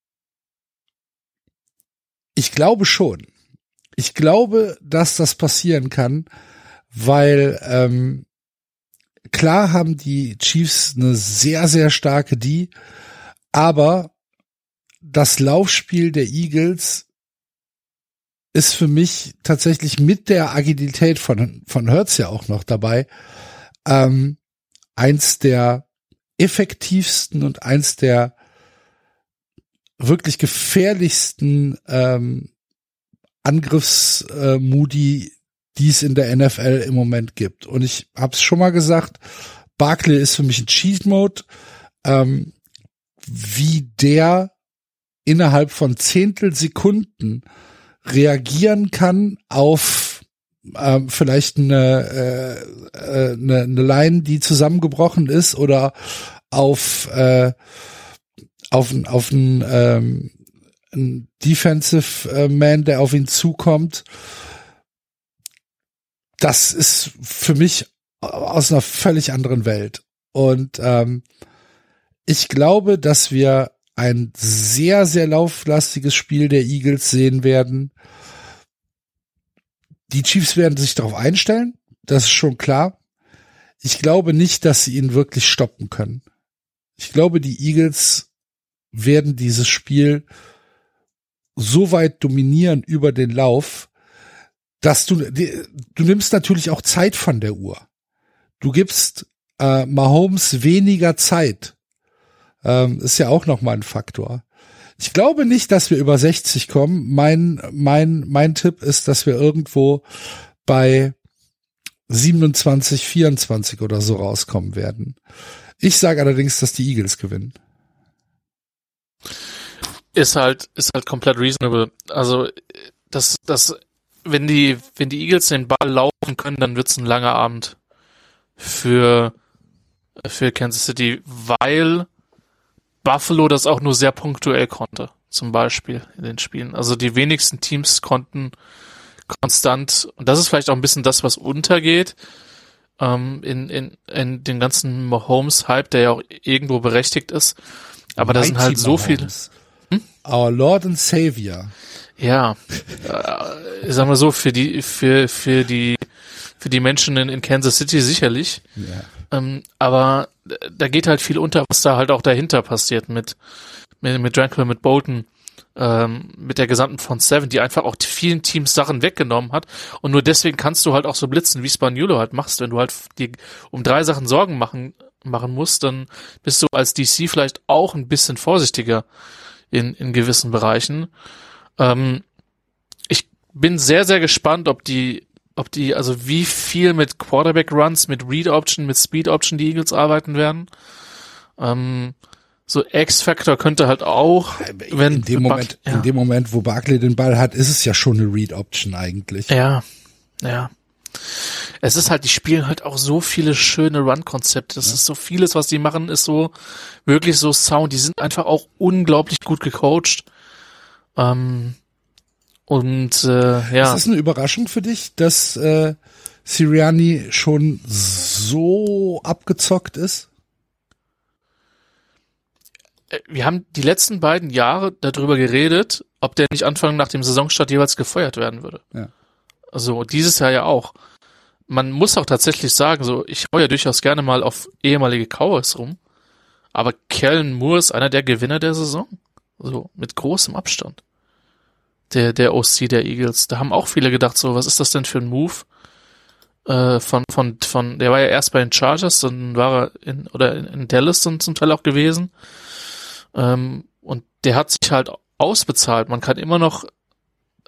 ich glaube schon. Ich glaube, dass das passieren kann, weil ähm, klar haben die Chiefs eine sehr, sehr starke D, aber das Laufspiel der Eagles ist für mich tatsächlich mit der Agilität von von Hurts ja auch noch dabei, ähm, eins der effektivsten und eins der wirklich gefährlichsten ähm, Angriffsmodi, die es in der N F L im Moment gibt. Und ich habe es schon mal gesagt, Barkley ist für mich ein Cheat Mode, ähm, wie der innerhalb von Zehntelsekunden reagieren kann auf ähm, vielleicht eine, äh, eine, eine Line, die zusammengebrochen ist, oder auf äh, auf, auf einen, ähm, einen Defensive äh, Man, der auf ihn zukommt. Das ist für mich aus einer völlig anderen Welt. Und ähm, ich glaube, dass wir ein sehr, sehr lauflastiges Spiel der Eagles sehen werden. Die Chiefs werden sich darauf einstellen, das ist schon klar. Ich glaube nicht, dass sie ihn wirklich stoppen können. Ich glaube, die Eagles werden dieses Spiel so weit dominieren über den Lauf, dass du, du nimmst natürlich auch Zeit von der Uhr. Du gibst äh, Mahomes weniger Zeit. Ähm, ist ja auch nochmal ein Faktor. Ich glaube nicht, dass wir über sechzig kommen. Mein, mein, mein Tipp ist, dass wir irgendwo bei siebenundzwanzig, vierundzwanzig oder so rauskommen werden. Ich sage allerdings, dass die Eagles gewinnen. Ist halt, ist halt komplett reasonable. Also, das, das, wenn die, wenn die Eagles den Ball laufen können, dann wird's ein langer Abend für, für Kansas City, weil Buffalo das auch nur sehr punktuell konnte, zum Beispiel in den Spielen. Also die wenigsten Teams konnten konstant, und das ist vielleicht auch ein bisschen das, was untergeht, ähm, in, in, in den ganzen Mahomes-Hype, der ja auch irgendwo berechtigt ist. Aber da sind halt so viele. Hm? Our Lord and Savior. Ja, äh, sagen wir so, für die, für, für die, für die Menschen in, in Kansas City sicherlich. Ja. Ähm, aber da geht halt viel unter, was da halt auch dahinter passiert mit, mit, mit Tranquil, mit Bolton, ähm, mit der gesamten Front Seven, die einfach auch vielen Teams Sachen weggenommen hat. Und nur deswegen kannst du halt auch so blitzen, wie Spagnuolo halt machst. Wenn du halt dir um drei Sachen Sorgen machen, machen musst, dann bist du als D C vielleicht auch ein bisschen vorsichtiger in, in gewissen Bereichen. Ähm, ich bin sehr, sehr gespannt, ob die, ob die, also wie viel mit Quarterback-Runs, mit Read-Option, mit Speed-Option die Eagles arbeiten werden. Ähm, so X-Factor könnte halt auch, wenn in dem Moment, Buck, ja. in dem Moment, wo Barkley den Ball hat, ist es ja schon eine Read-Option eigentlich. Ja, ja. Es ist halt, die spielen halt auch so viele schöne Run-Konzepte. Das ja. ist so vieles, was die machen, ist so wirklich so Sound. Die sind einfach auch unglaublich gut gecoacht. Ähm, und äh, ja. Ist das eine Überraschung für dich, dass äh, Sirianni schon so abgezockt ist? Wir haben die letzten beiden Jahre darüber geredet, ob der nicht Anfang nach dem Saisonstart jeweils gefeuert werden würde. Ja. Also dieses Jahr ja auch. Man muss auch tatsächlich sagen, so ich hau ja durchaus gerne mal auf ehemalige Cowboys rum, aber Kellen Moore ist einer der Gewinner der Saison. So mit großem Abstand. Der der O C der Eagles. Da haben auch viele gedacht, so was ist das denn für ein Move? Äh, von von von der war ja erst bei den Chargers, dann war er in oder in, in Dallas dann zum Teil auch gewesen. Ähm, und der hat sich halt ausbezahlt. Man kann immer noch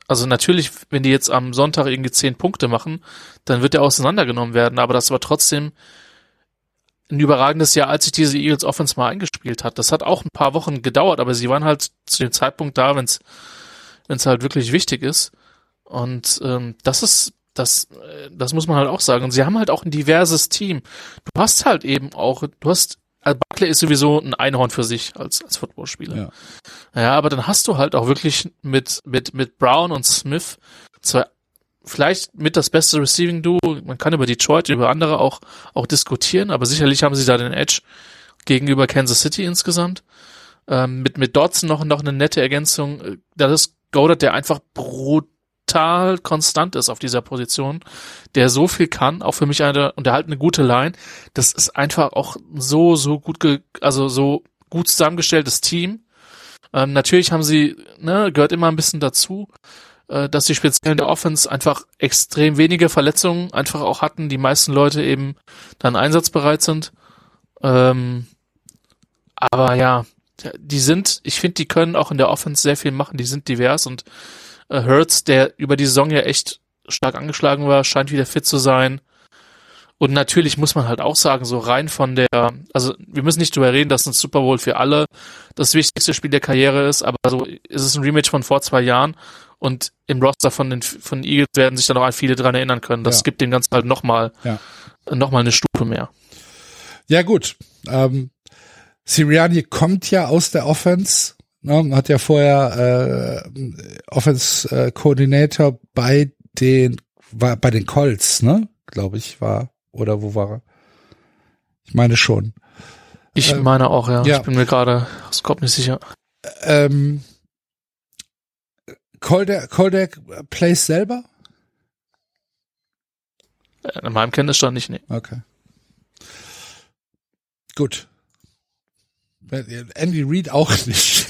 also natürlich, wenn die jetzt am Sonntag irgendwie zehn Punkte machen, dann wird der auseinandergenommen werden, aber das war trotzdem ein überragendes Jahr, als sich diese Eagles Offense mal eingespielt hat. Das hat auch ein paar Wochen gedauert, aber sie waren halt zu dem Zeitpunkt da, wenn es wenn es halt wirklich wichtig ist. Und ähm, das ist, das das muss man halt auch sagen. Und sie haben halt auch ein diverses Team. Du hast halt eben auch, du hast, also Barkley ist sowieso ein Einhorn für sich als als Footballspieler. Ja. ja, aber dann hast du halt auch wirklich mit mit mit Brown und Smith zwei, vielleicht mit das beste Receiving-Duo. Man kann über Detroit, über andere auch auch diskutieren, aber sicherlich haben sie da den Edge gegenüber Kansas City insgesamt. Ähm, mit mit Dodson noch noch eine nette Ergänzung. Das ist Goddard, der einfach brutal konstant ist auf dieser Position, der so viel kann, auch für mich eine, und der halt eine gute Line. Das ist einfach auch so, so gut, ge, also so gut zusammengestelltes Team. Ähm, natürlich haben sie, ne, gehört immer ein bisschen dazu, äh, dass sie speziell in der Offense einfach extrem wenige Verletzungen einfach auch hatten, die meisten Leute eben dann einsatzbereit sind. Ähm, aber ja, die sind, ich finde, die können auch in der Offense sehr viel machen, die sind divers und äh, Hurts, der über die Saison ja echt stark angeschlagen war, scheint wieder fit zu sein. Und natürlich muss man halt auch sagen, so rein von der, also wir müssen nicht drüber reden, dass ein Super Bowl für alle das wichtigste Spiel der Karriere ist, aber so ist es ein Rematch von vor zwei Jahren und im Roster von den von den Eagles werden sich dann auch viele dran erinnern können. Das ja. gibt dem Ganzen halt nochmal ja. noch mal eine Stufe mehr. Ja gut, ähm, Sirianni kommt ja aus der Offense, ne, hat ja vorher äh, Offense äh, Coordinator bei den war bei den Colts, ne, glaube ich, war, oder wo war er? Ich meine schon. Ich ähm, meine auch, ja. ja. Ich bin mir gerade aus Kopf nicht sicher. Ähm, Koldak, Koldak plays selber? In meinem Kenntnisstand nicht, nee. Okay. Gut. Andy Reid auch nicht.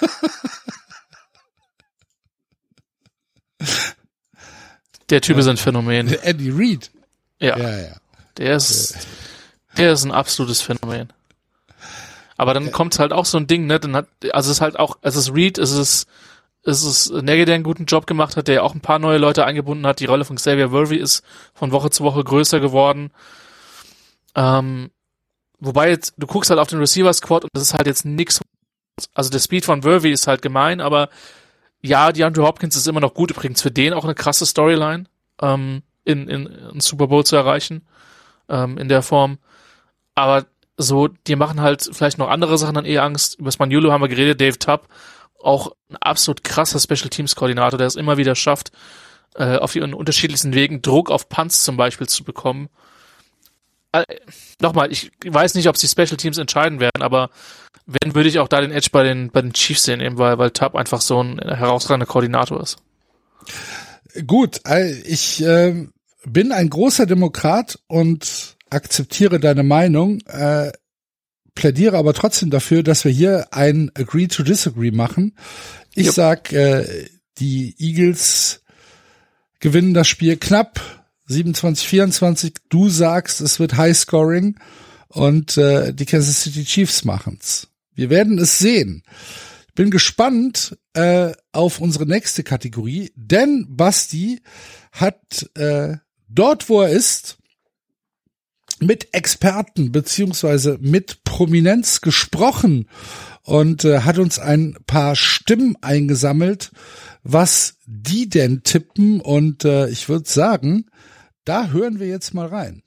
Der Typ ist ein Phänomen. Andy Reid? Ja. ja, ja. Der ist, der ist ein absolutes Phänomen. Aber dann ja. kommt halt auch so ein Ding, ne, dann hat, also es ist halt auch, es ist Reid, es ist, es ist Nagy, der einen guten Job gemacht hat, der auch ein paar neue Leute eingebunden hat. Die Rolle von Xavier Worthy ist von Woche zu Woche größer geworden. Ähm, Wobei jetzt, du guckst halt auf den Receiver-Squad und das ist halt jetzt nix, also der Speed von Worthy ist halt gemein, aber ja, DeAndre Hopkins ist immer noch gut, übrigens für den auch eine krasse Storyline, ähm, in, in, in Super Bowl zu erreichen, ähm, in der Form, aber so, die machen halt vielleicht noch andere Sachen dann eher Angst. Über Spaniolo haben wir geredet, Dave Tubb, auch ein absolut krasser Special-Teams-Koordinator, der es immer wieder schafft, äh, auf ihren unterschiedlichsten Wegen Druck auf Punts zum Beispiel zu bekommen. Nochmal, ich weiß nicht, ob sie Special Teams entscheiden werden, aber wenn, würde ich auch da den Edge bei den bei den Chiefs sehen, eben weil, weil Tubb einfach so ein herausragender Koordinator ist. Gut, ich äh, bin ein großer Demokrat und akzeptiere deine Meinung, äh, plädiere aber trotzdem dafür, dass wir hier ein Agree to Disagree machen. Ich yep. sag, äh, die Eagles gewinnen das Spiel knapp, siebenundzwanzig vierundzwanzig, du sagst, es wird High-Scoring und äh, die Kansas City Chiefs machen's. Wir werden es sehen. Ich bin gespannt äh, auf unsere nächste Kategorie, denn Basti hat äh, dort, wo er ist, mit Experten beziehungsweise mit Prominenz gesprochen und äh, hat uns ein paar Stimmen eingesammelt, was die denn tippen und äh, ich würde sagen, da hören wir jetzt mal rein.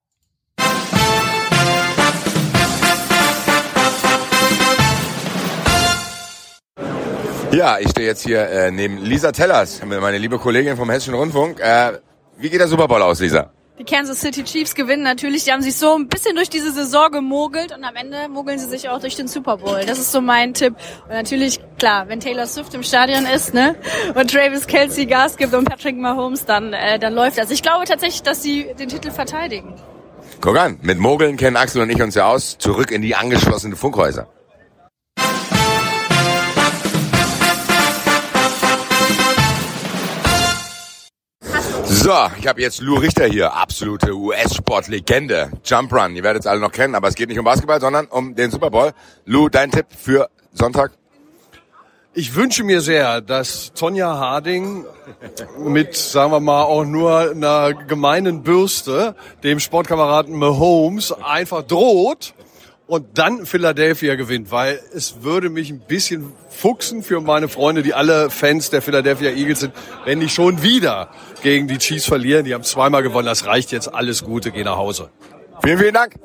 Ja, ich stehe jetzt hier äh, neben Lisa Tellers, meine liebe Kollegin vom Hessischen Rundfunk. Äh, wie geht der Super Bowl aus, Lisa? Die Kansas City Chiefs gewinnen natürlich. Die haben sich so ein bisschen durch diese Saison gemogelt und am Ende mogeln sie sich auch durch den Super Bowl. Das ist so mein Tipp. Und natürlich, klar, wenn Taylor Swift im Stadion ist, ne, und Travis Kelce Gas gibt und Patrick Mahomes, dann, äh, dann läuft das. Ich glaube tatsächlich, dass sie den Titel verteidigen. Guck an, mit Mogeln kennen Axel und ich uns ja aus. Zurück in die angeschlossenen Funkhäuser. So, ich habe jetzt Lou Richter hier, absolute U S-Sport-Legende. Jump Run, ihr werdet es alle noch kennen, aber es geht nicht um Basketball, sondern um den Super Bowl. Lou, dein Tipp für Sonntag? Ich wünsche mir sehr, dass Tonya Harding mit, sagen wir mal, auch nur einer gemeinen Bürste dem Sportkameraden Mahomes einfach droht und dann Philadelphia gewinnt, weil es würde mich ein bisschen fuchsen für meine Freunde, die alle Fans der Philadelphia Eagles sind, wenn die schon wieder gegen die Chiefs verlieren. Die haben zweimal gewonnen, das reicht jetzt, alles Gute, geh nach Hause. Vielen, vielen Dank.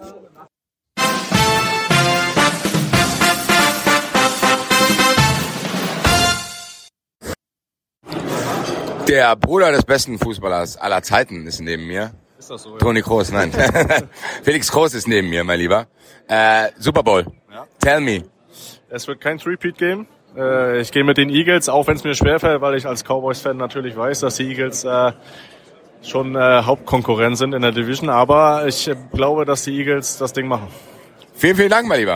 Der Bruder des besten Fußballers aller Zeiten ist neben mir. Ist das so? Ja. Toni Kroos, nein. Felix Kroos ist neben mir, mein Lieber. Äh, Super Bowl. Ja. Tell me. Es wird kein Three-Peat geben. Äh, ich gehe mit den Eagles, auch wenn es mir schwerfällt, weil ich als Cowboys-Fan natürlich weiß, dass die Eagles äh, schon äh, Hauptkonkurrent sind in der Division. Aber ich äh, glaube, dass die Eagles das Ding machen. Vielen, vielen Dank, mein Lieber.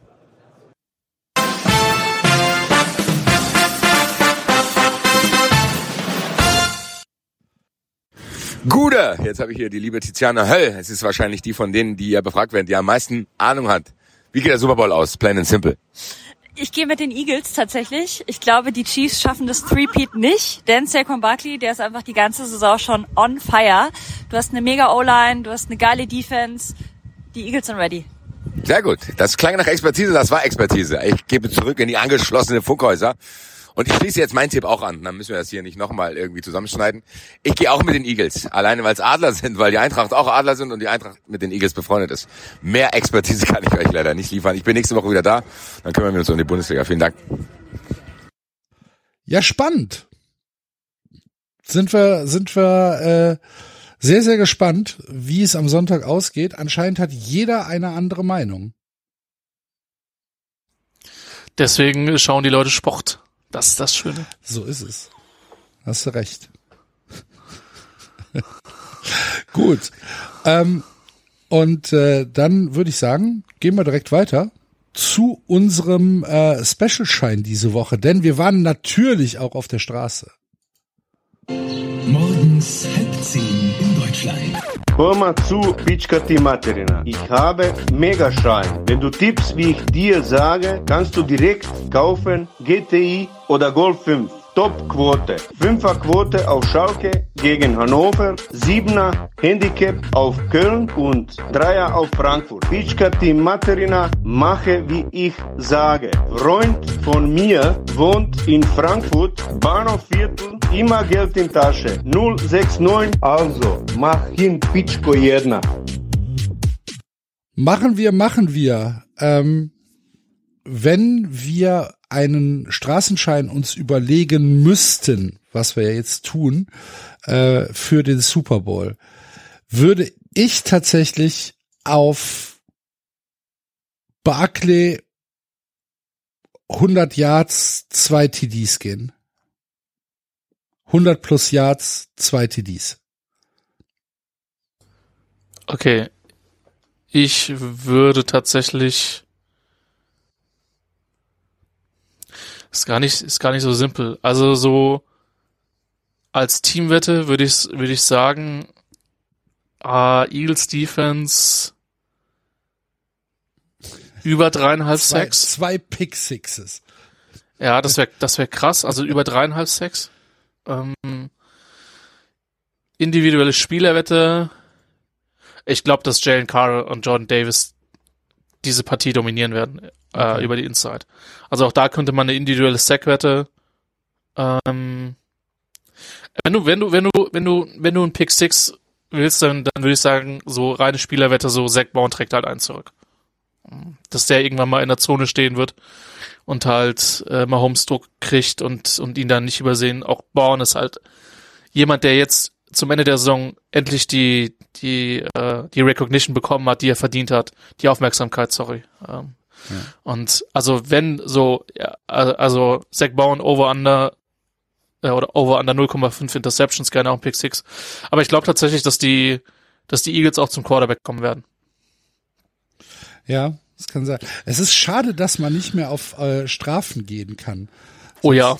Gute, jetzt habe ich hier die liebe Tiziana Höll. Es ist wahrscheinlich die von denen, die ja befragt werden, die am meisten Ahnung hat. Wie geht der Super Bowl aus? Plain and simple. Ich gehe mit den Eagles tatsächlich. Ich glaube, die Chiefs schaffen das Three-Peat nicht, denn Saquon Barkley, der ist einfach die ganze Saison schon on fire. Du hast eine mega O-Line, du hast eine geile Defense. Die Eagles sind ready. Sehr gut. Das klang nach Expertise, das war Expertise. Ich gebe zurück in die angeschlossenen Funkhäuser. Und ich schließe jetzt meinen Tipp auch an. Dann müssen wir das hier nicht nochmal irgendwie zusammenschneiden. Ich gehe auch mit den Eagles. Alleine, weil es Adler sind, weil die Eintracht auch Adler sind und die Eintracht mit den Eagles befreundet ist. Mehr Expertise kann ich euch leider nicht liefern. Ich bin nächste Woche wieder da. Dann kümmern wir uns um die Bundesliga. Vielen Dank. Ja, spannend. Sind wir, sind wir äh, sehr, sehr gespannt, wie es am Sonntag ausgeht. Anscheinend hat jeder eine andere Meinung. Deswegen schauen die Leute Sport. Das ist das Schöne. So ist es. Hast du recht. Gut. Ähm, und äh, dann würde ich sagen, gehen wir direkt weiter zu unserem äh, Special-Schein diese Woche. Denn wir waren natürlich auch auf der Straße. Morgens halb zehn in Deutschland. Hör mal zu, Pička ti materina. Ich habe Megaschein. Wenn du tippst, wie ich dir sage, kannst du direkt kaufen G T I oder Golf fünf. Top-Quote. Fünfer-Quote auf Schalke gegen Hannover, Siebener Handicap auf Köln und Dreier auf Frankfurt. Pička ti materina, mache wie ich sage. Freund von mir wohnt in Frankfurt, Bahnhofviertel, immer Geld in Tasche. null sechs neun, also mach hin Pičko jedna. Machen wir, machen wir. Ähm, wenn wir einen Straßenschein uns überlegen müssten, was wir ja jetzt tun, äh, für den Super Bowl, würde ich tatsächlich auf Barkley hundert Yards, zwei T Ds gehen. hundert plus Yards, zwei T Ds. Okay. Ich würde tatsächlich Ist gar nicht, ist gar nicht so simpel. Also so als Teamwette würde ich, würde ich sagen, äh, Eagles Defense über dreieinhalb zwei, Sacks. Zwei Pick Sixes. Ja, das wäre, das wäre krass. Also über dreieinhalb Sacks. Ähm, individuelle Spielerwette. Ich glaube, dass Jalen Carter und Jordan Davis diese Partie dominieren werden, äh, okay. über die Inside. Also auch da könnte man eine individuelle Sack-Wette, ähm, wenn du, wenn du, wenn du, wenn du, wenn du einen Pick Six willst, dann, dann würde ich sagen, so reine Spielerwette, so Zach Bourne trägt halt einen zurück. Dass der irgendwann mal in der Zone stehen wird und halt, äh, Mahomes Druck kriegt und, und ihn dann nicht übersehen. Auch Bourne ist halt jemand, der jetzt zum Ende der Saison endlich die die äh, die Recognition bekommen hat, die er verdient hat, die Aufmerksamkeit, sorry. Ähm, ja. Und also wenn so, ja, also Zach Bourne Over-Under äh, oder Over-Under null Komma fünf Interceptions, gerne auch ein Pick Six. Aber ich glaube tatsächlich, dass die dass die Eagles auch zum Quarterback kommen werden. Ja, das kann sein. Es ist schade, dass man nicht mehr auf äh, Strafen gehen kann. Oh ja.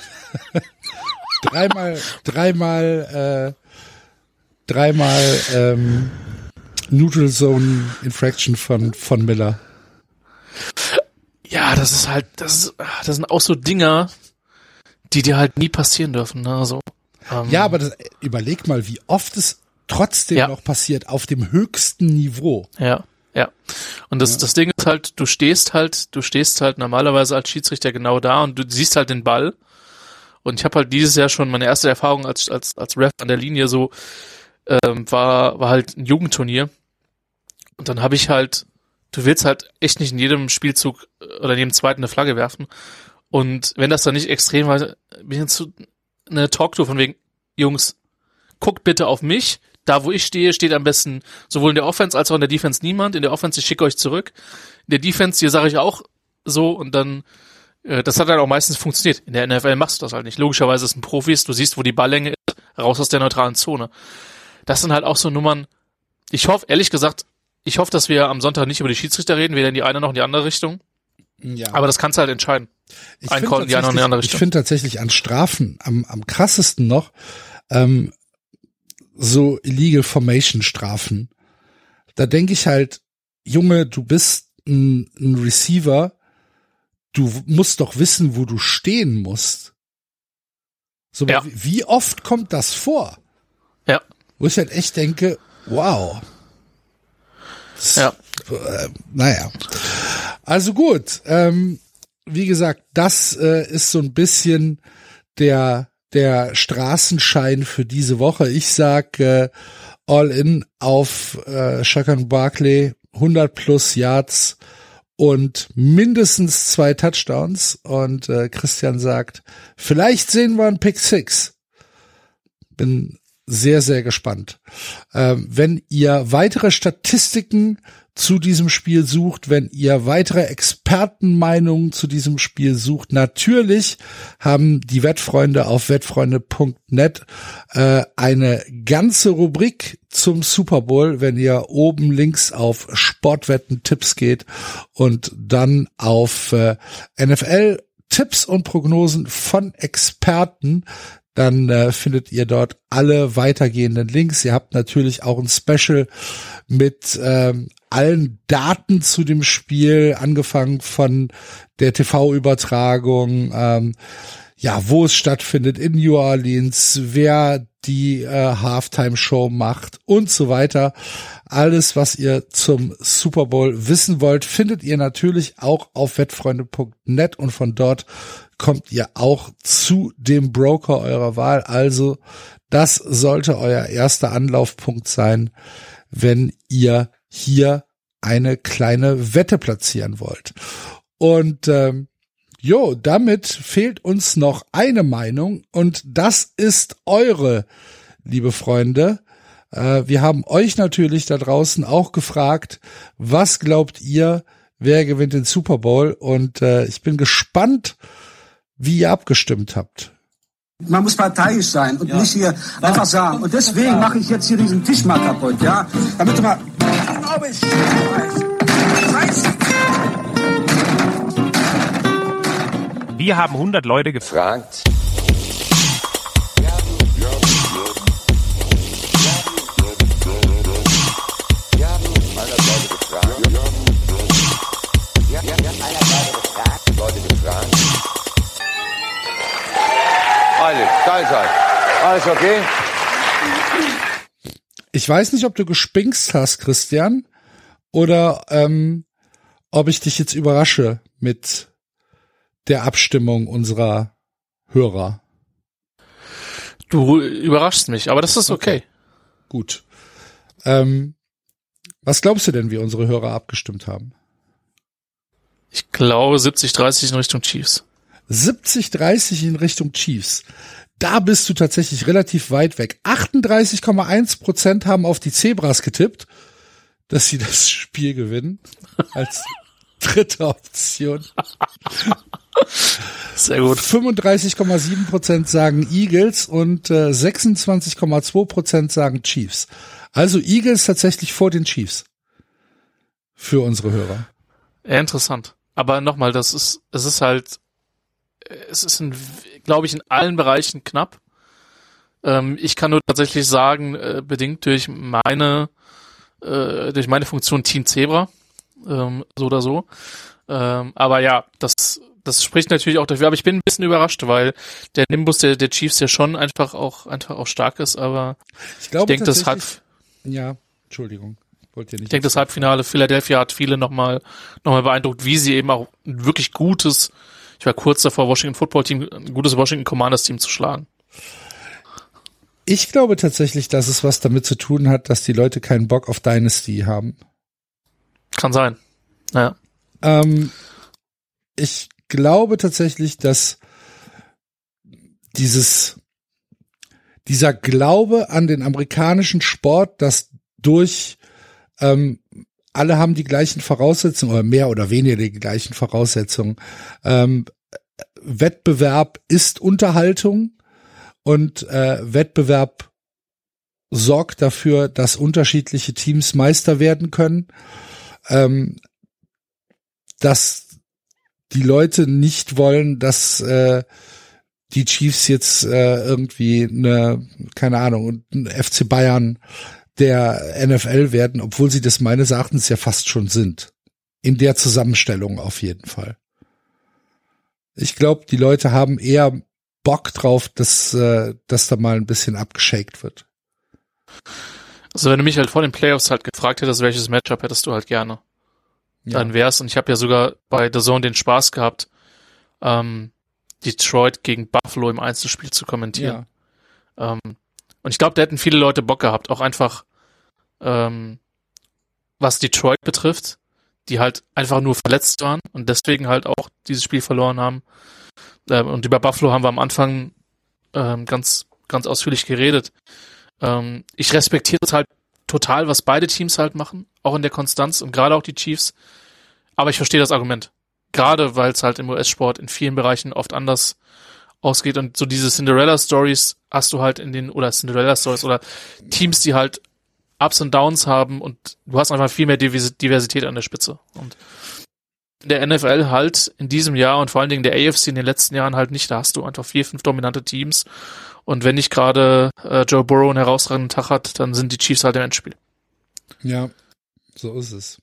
dreimal, dreimal, äh, dreimal ähm, Neutral Zone Infraction von von Miller. Ja, das ist halt, das ist, das sind auch so Dinger, die dir halt nie passieren dürfen, ne, so. Ähm, ja, aber das, überleg mal, wie oft es trotzdem ja. noch passiert, auf dem höchsten Niveau. Ja, ja. Und das, Ja. das Ding ist halt, du stehst halt, du stehst halt normalerweise als Schiedsrichter genau da und du siehst halt den Ball. Und ich habe halt dieses Jahr schon meine erste Erfahrung als, als, als Ref an der Linie so, ähm, war, war halt ein Jugendturnier. Und dann habe ich halt, du willst halt echt nicht in jedem Spielzug oder in jedem zweiten eine Flagge werfen. Und wenn das dann nicht extrem war, bin ich zu eine Talktour von wegen, Jungs, guckt bitte auf mich. Da, wo ich stehe, steht am besten sowohl in der Offense als auch in der Defense niemand. In der Offense, ich schicke euch zurück. In der Defense, hier sage ich auch so und dann, äh, das hat dann auch meistens funktioniert. In der N F L machst du das halt nicht. Logischerweise ist ein Profis, du siehst, wo die Balllänge ist, raus aus der neutralen Zone. Das sind halt auch so Nummern. Ich hoffe, ehrlich gesagt, ich hoffe, dass wir am Sonntag nicht über die Schiedsrichter reden, weder in die eine noch in die andere Richtung. Ja. Aber das kannst du halt entscheiden. Ich Ein finde Call in die eine oder in die andere tatsächlich- Richtung. Ich finde tatsächlich an Strafen am, am krassesten noch, ähm, so Illegal Formation Strafen. Da denke ich halt, Junge, du bist ein, ein Receiver, du musst doch wissen, wo du stehen musst. So, Ja. wie, wie oft kommt das vor? Ja. Wo ich halt echt denke, wow. Das, Ja. Äh, naja. Also gut, ähm, wie gesagt, das äh, ist so ein bisschen der der Straßenschein für diese Woche. Ich sag äh, all in auf äh, Saquon Barkley, hundert plus Yards und mindestens zwei Touchdowns. Und äh, Christian sagt, vielleicht sehen wir einen Pick Six. Bin sehr, sehr gespannt. Ähm, wenn ihr weitere Statistiken zu diesem Spiel sucht, wenn ihr weitere Expertenmeinungen zu diesem Spiel sucht, natürlich haben die Wettfreunde auf wettfreunde punkt net äh, eine ganze Rubrik zum Super Bowl, wenn ihr oben links auf Sportwetten-Tipps geht und dann auf äh, N F L-Tipps und Prognosen von Experten, dann äh, findet ihr dort alle weitergehenden Links. Ihr habt natürlich auch ein Special mit ähm, allen Daten zu dem Spiel, angefangen von der T V-Übertragung, ähm, ja, wo es stattfindet in New Orleans, wer die äh, Halftime-Show macht und so weiter. Alles, was ihr zum Super Bowl wissen wollt, findet ihr natürlich auch auf wettfreunde punkt net und von dort kommt ihr auch zu dem Broker eurer Wahl. Also das sollte euer erster Anlaufpunkt sein, wenn ihr hier eine kleine Wette platzieren wollt. Und ähm, jo, damit fehlt uns noch eine Meinung und das ist eure, liebe Freunde. Äh, wir haben euch natürlich da draußen auch gefragt, was glaubt ihr, wer gewinnt den Super Bowl? Und äh, ich bin gespannt, wie ihr abgestimmt habt. Man muss parteiisch sein und ja. nicht hier einfach sagen. Und deswegen mache ich jetzt hier diesen Tisch mal kaputt, ja? Damit du mal, glaube ich, Wir haben hundert Leute gefragt. Alles, Teilzeit. Alles okay? Ich weiß nicht, ob du gespinkst hast, Christian, oder ähm, ob ich dich jetzt überrasche mit der Abstimmung unserer Hörer. Du überraschst mich, aber das ist okay. okay. Gut. Ähm, was glaubst du denn, wie unsere Hörer abgestimmt haben? Ich glaube siebzig dreißig in Richtung Chiefs. siebzig dreißig in Richtung Chiefs. Da bist du tatsächlich relativ weit weg. achtunddreißig Komma eins Prozent haben auf die Zebras getippt, dass sie das Spiel gewinnen. Als dritte Option. Sehr gut. fünfunddreißig Komma sieben Prozent sagen Eagles und äh, sechsundzwanzig Komma zwei Prozent sagen Chiefs. Also Eagles tatsächlich vor den Chiefs. Für unsere Hörer. Ja, interessant. Aber nochmal, das ist, es ist halt, es ist, glaube ich, in allen Bereichen knapp. Ähm, ich kann nur tatsächlich sagen, äh, bedingt durch meine, äh, durch meine Funktion Team Zebra, ähm, so oder so. Ähm, aber ja, das das spricht natürlich auch dafür. Aber ich bin ein bisschen überrascht, weil der Nimbus der, der Chiefs ja schon einfach auch einfach auch stark ist. Aber ich, glaube, ich denke, das Halb ja, Entschuldigung, wollt ihr nicht. Ich denke, das Halbfinale Philadelphia hat viele nochmal nochmal beeindruckt, wie sie eben auch ein wirklich gutes, ich war kurz davor, Washington Football Team, ein gutes Washington Commanders Team zu schlagen. Ich glaube tatsächlich, dass es was damit zu tun hat, dass die Leute keinen Bock auf Dynasty haben. Kann sein. Ja. Ähm, ich glaube tatsächlich, dass dieses, dieser Glaube an den amerikanischen Sport, dass durch, ähm, alle haben die gleichen Voraussetzungen oder mehr oder weniger die gleichen Voraussetzungen. Ähm, Wettbewerb ist Unterhaltung und äh, Wettbewerb sorgt dafür, dass unterschiedliche Teams Meister werden können. Ähm, dass die Leute nicht wollen, dass äh, die Chiefs jetzt äh, irgendwie eine, keine Ahnung, ein F C Bayern der N F L werden, obwohl sie das meines Erachtens ja fast schon sind. In der Zusammenstellung auf jeden Fall. Ich glaube, die Leute haben eher Bock drauf, dass, äh, dass da mal ein bisschen abgeschakt wird. Also wenn du mich halt vor den Playoffs halt gefragt hättest, welches Matchup hättest du halt gerne, ja. Dann wär's, und ich habe ja sogar bei The Zone den Spaß gehabt, ähm, Detroit gegen Buffalo im Einzelspiel zu kommentieren. Ja. Ähm, und ich glaube, da hätten viele Leute Bock gehabt, auch einfach, ähm, was Detroit betrifft, die halt einfach nur verletzt waren und deswegen halt auch dieses Spiel verloren haben. Ähm, und über Buffalo haben wir am Anfang ähm, ganz, ganz ausführlich geredet. Ähm, ich respektiere es halt total, was beide Teams halt machen, auch in der Konstanz und gerade auch die Chiefs. Aber ich verstehe das Argument. Gerade weil es halt im U S-Sport in vielen Bereichen oft anders ausgeht und so diese Cinderella-Stories hast du halt in den, oder Cinderella-Stories oder Teams, die halt Ups und Downs haben und du hast einfach viel mehr Diversität an der Spitze. Und in der N F L halt in diesem Jahr und vor allen Dingen der A F C in den letzten Jahren halt nicht. Da hast du einfach vier, fünf dominante Teams und wenn nicht gerade äh, Joe Burrow einen herausragenden Tag hat, dann sind die Chiefs halt im Endspiel. Ja, so ist es.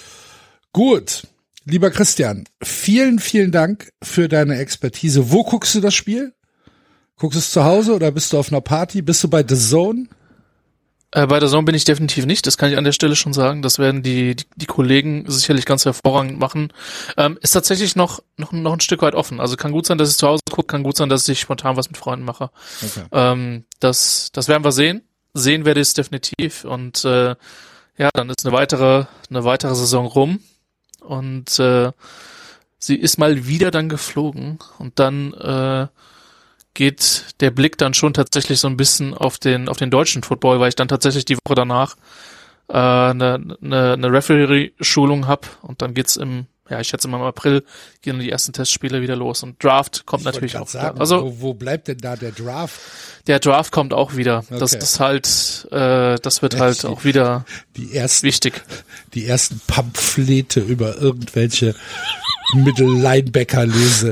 Gut, lieber Christian, vielen, vielen Dank für deine Expertise. Wo guckst du das Spiel? Guckst du es zu Hause oder bist du auf einer Party? Bist du bei The Zone? Äh, bei The Zone bin ich definitiv nicht, das kann ich an der Stelle schon sagen. Das werden die die, die Kollegen sicherlich ganz hervorragend machen. Ähm, ist tatsächlich noch, noch noch ein Stück weit offen. Also kann gut sein, dass ich zu Hause gucke, kann gut sein, dass ich spontan was mit Freunden mache. Okay. Ähm, das das werden wir sehen. Sehen werde ich es definitiv. Und äh, ja, dann ist eine weitere eine weitere Saison rum. Und äh, sie ist mal wieder dann geflogen. Und dann äh, geht der Blick dann schon tatsächlich so ein bisschen auf den auf den deutschen Football, weil ich dann tatsächlich die Woche danach äh, eine, eine, eine Referee-Schulung hab und dann geht's im, ja, ich schätze mal im April gehen die ersten Testspiele wieder los und Draft kommt ich natürlich auch sagen, wieder. Also wo, wo bleibt denn da der Draft? Der Draft kommt auch wieder. Okay. Das ist halt, äh, das wird halt die, auch wieder die ersten, wichtig. Die ersten Pamphlete über irgendwelche Mittel-Linebacker-Lese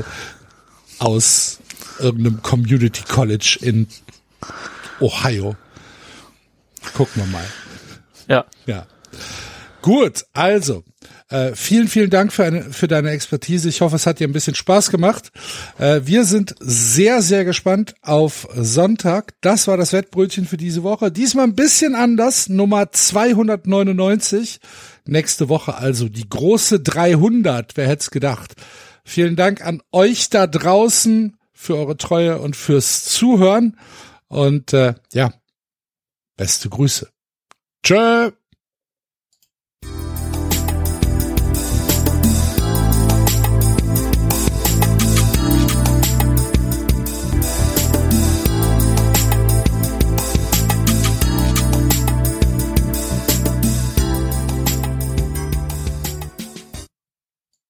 aus irgendeinem Community College in Ohio. Gucken wir mal. Ja. Ja. Gut, also äh, vielen, vielen Dank für, eine, für deine Expertise. Ich hoffe, es hat dir ein bisschen Spaß gemacht. Äh, wir sind sehr, sehr gespannt auf Sonntag. Das war das Wettbrötchen für diese Woche. Diesmal ein bisschen anders, Nummer zweihundertneunundneunzig. Nächste Woche also die große dreihundert. Wer hätte es gedacht? Vielen Dank an euch da draußen für eure Treue und fürs Zuhören. Und äh, ja, beste Grüße. Tschö.